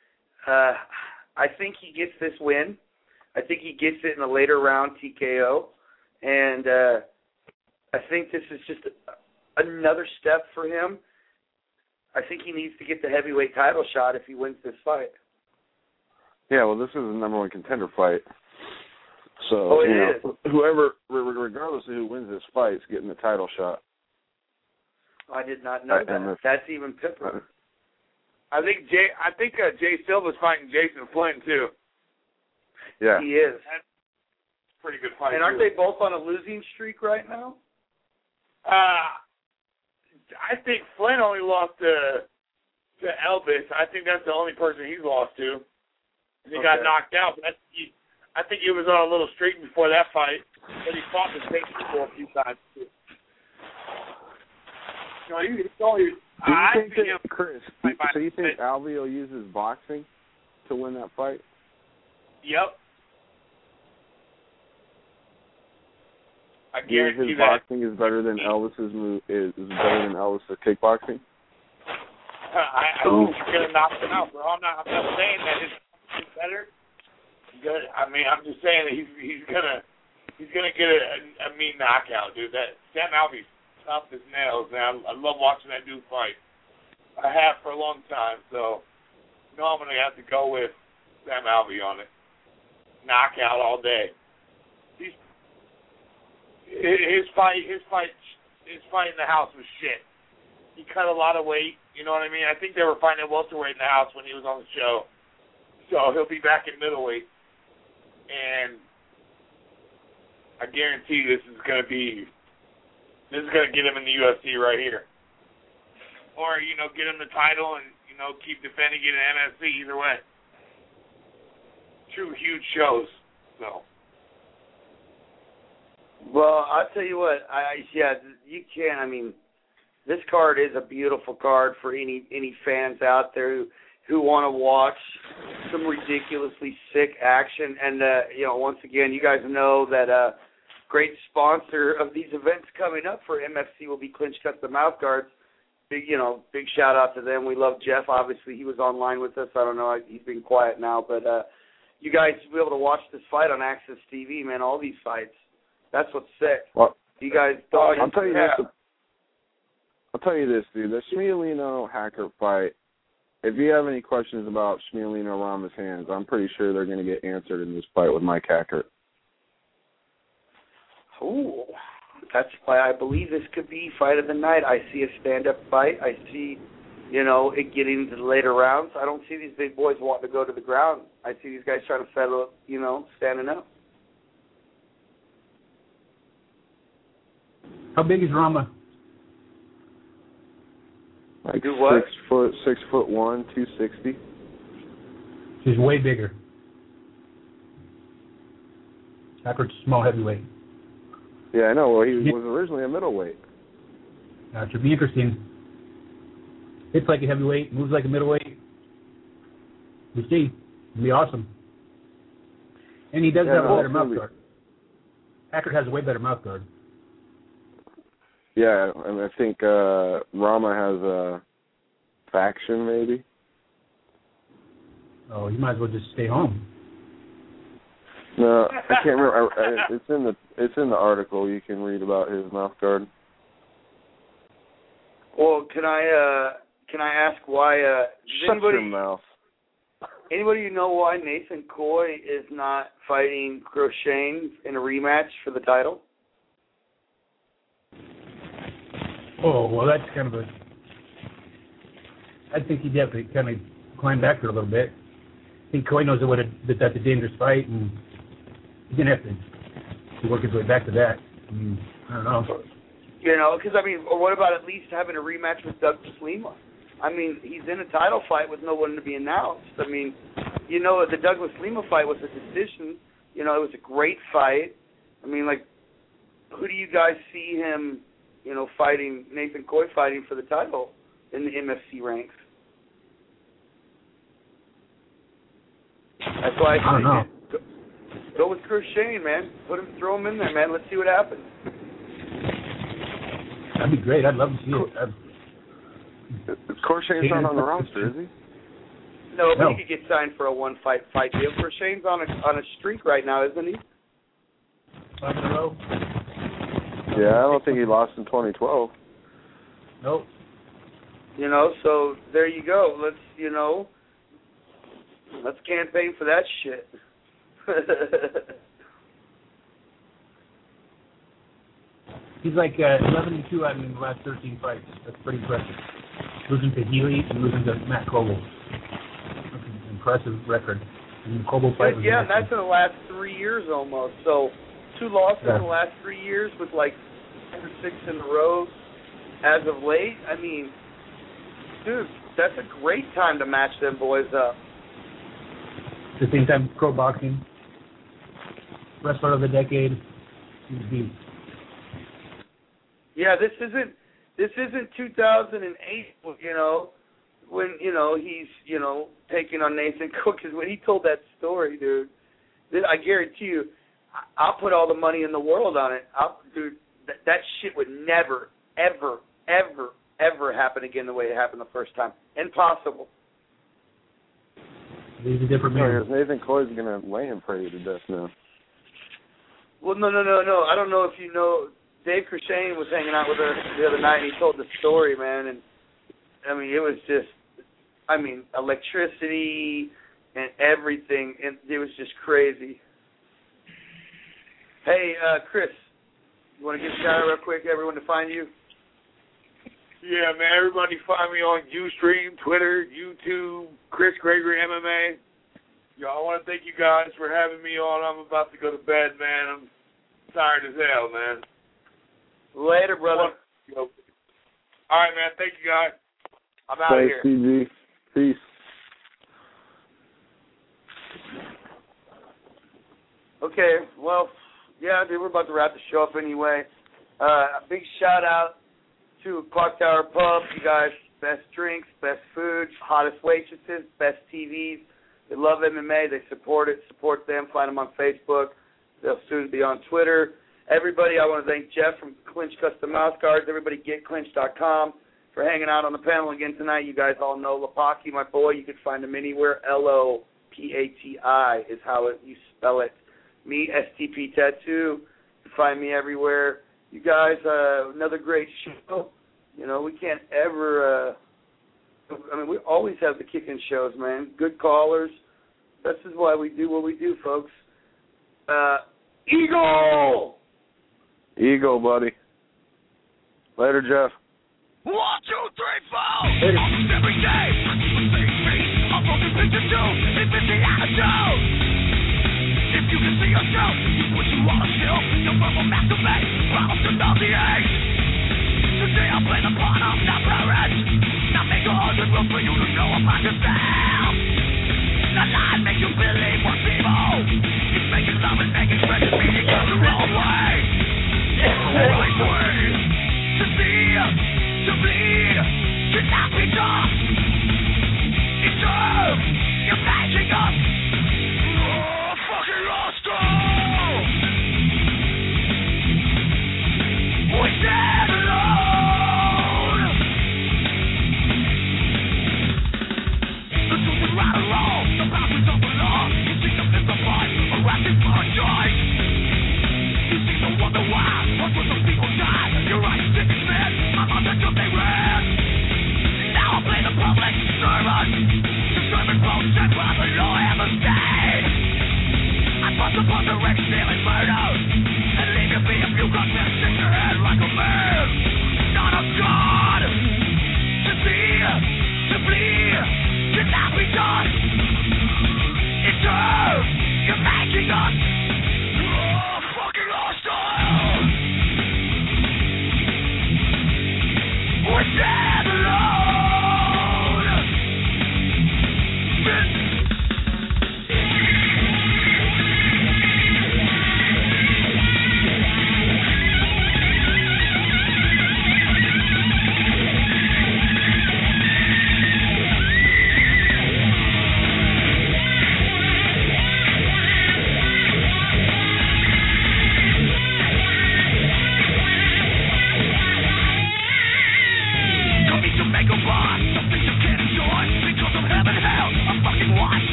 I think he gets this win. I think he gets it in a later round TKO, and I think this is just another step for him. I think he needs to get the heavyweight title shot if he wins this fight. Yeah, well, this is a number one contender fight. So, whoever, regardless of who wins this fight, is getting the title shot. I did not know that. That's even pipper. I think Jay Silva's fighting Jason Flynn too. Yeah, he is. That's a pretty good fight. And aren't they both on a losing streak right now? I think Flynn only lost to Elvis. I think that's the only person he's lost to. And he got knocked out. But I think he was on a little streak before that fight, but he fought the same people a few times too. Chris, so you think Alvio uses boxing to win that fight? Yep. I his guarantee boxing is better than Elvis's is better than Elvis's kickboxing? I think he's gonna knock him out, bro. I'm not saying that it's better. Good. I mean, I'm just saying that he's gonna get a mean knockout, dude. That Sam Alvey's tough as nails, man. I love watching that dude fight. I have for a long time, so I'm gonna have to go with Sam Alvey on it. Knockout all day. His fight in the house was shit. He cut a lot of weight. You know what I mean? I think they were fighting at welterweight in the house when he was on the show. So he'll be back at middleweight. And I guarantee this is going to get him in the UFC right here. Or, get him the title and, keep defending it in MFC either way. Two huge shows. So. Well, I'll tell you what, you can't, this card is a beautiful card for any fans out there who want to watch some ridiculously sick action. And, once again, you guys know that great sponsor of these events coming up for MFC will be Clinch Custom Mouthguards. Big shout out to them. We love Jeff. Obviously, he was online with us. I don't know. He's been quiet now. But you guys will be able to watch this fight on Access TV, man, all these fights. That's what's sick. Well, you guys I'll tell you this, dude. The Shmielino Hackert fight, if you have any questions about Shmielino Rama's hands, I'm pretty sure they're going to get answered in this fight with Mike Hackert. Ooh, that's why I believe this could be fight of the night. I see a stand-up fight. I see, it getting into the later rounds. I don't see these big boys wanting to go to the ground. I see these guys trying to settle up, standing up. How big is Rama? Like do what? 6'1", 260. He's way bigger. Hackert's small heavyweight. Yeah, I know. Well, he was originally a middleweight. It should be interesting. Hits like a heavyweight, moves like a middleweight. We'll see. It'll be awesome. And he does have a better mouth guard. Hackert has a way better mouth guard. Yeah, and I think Rama has a faction, maybe. Oh, you might as well just stay home. No, I can't remember. It's in the article. You can read about his mouth guard. Well, can I ask why? Shut your mouth. Anybody know why Nathan Coy is not fighting Crochet in a rematch for the title? Oh, well, that's kind of I think he'd have to kind of climb back there a little bit. I think Coy knows that that's a dangerous fight, and he's going to have to work his way back to that. I don't know. Because, what about at least having a rematch with Douglas Lima? He's in a title fight with no one to be announced. The Douglas Lima fight was a decision. It was a great fight. Who do you guys see him, fighting, Nathan Coy fighting for the title in the MFC ranks? That's why I don't know. Go with Crochet, man. Throw him in there, man. Let's see what happens. That'd be great. I'd love to see it. Crochet's not on the roster, is he? No, but he could get signed for a one-fight deal. Crochet's on a streak right now, isn't he? 5 in a row. Yeah, I don't think he lost in 2012. Nope. So there you go. Let's campaign for that shit. He's like 11-2 out in the last 13 fights. That's pretty impressive. Losing to Healy and losing to Matt Coble. That's an impressive record. And the Coble fight was that's in the last 3 years almost. So 2 losses in the last 3 years with 5 or 6 in a row as of late. Dude, that's a great time to match them boys up. At the same time, pro boxing, wrestler of the decade, he's beat. Yeah, this isn't 2008, when he's taking on Nathan Cook. Because when he told that story, dude, I guarantee you, I'll put all the money in the world on it. Dude, that shit would never, ever, ever, ever happen again the way it happened the first time. Impossible. He's a different man. Nathan Coy's going to lay him pretty to death now. Well, no. I don't know if you know. Dave Crochet was hanging out with us the other night, and he told the story, man. And, it was just, electricity and everything. And it was just crazy. Hey, Chris, you want to give a shout out real quick, everyone, to find you? Yeah, man, everybody find me on Ustream, Twitter, YouTube, Chris Gregory MMA. I want to thank you guys for having me on. I'm about to go to bed, man. I'm tired as hell, man. Later, brother. All right, man. Thank you, guys. I'm out of here. Thanks, CG. Peace. Okay, well, yeah, dude, we're about to wrap the show up anyway. A big shout out to Clock Tower Pub. You guys, best drinks, best food, hottest waitresses, best TVs. They love MMA. They support it. Support them. Find them on Facebook. They'll soon be on Twitter. Everybody, I want to thank Jeff from Clinch Custom Mouse Guards. Everybody, getclinch.com for hanging out on the panel again tonight. You guys all know Lopati, my boy. You can find him anywhere. Lopati is how you spell it. Me, STP Tattoo. You can find me everywhere. You guys, another great show. You know, we can't ever, we always have the kicking shows, man. Good callers. This is why we do what we do, folks. Eagle! Eagle, buddy. Later, Jeff. 1, 2, 3, 4. Almost every day. I'm broken picture too. It's the attitude. If you can see yourself, what you want.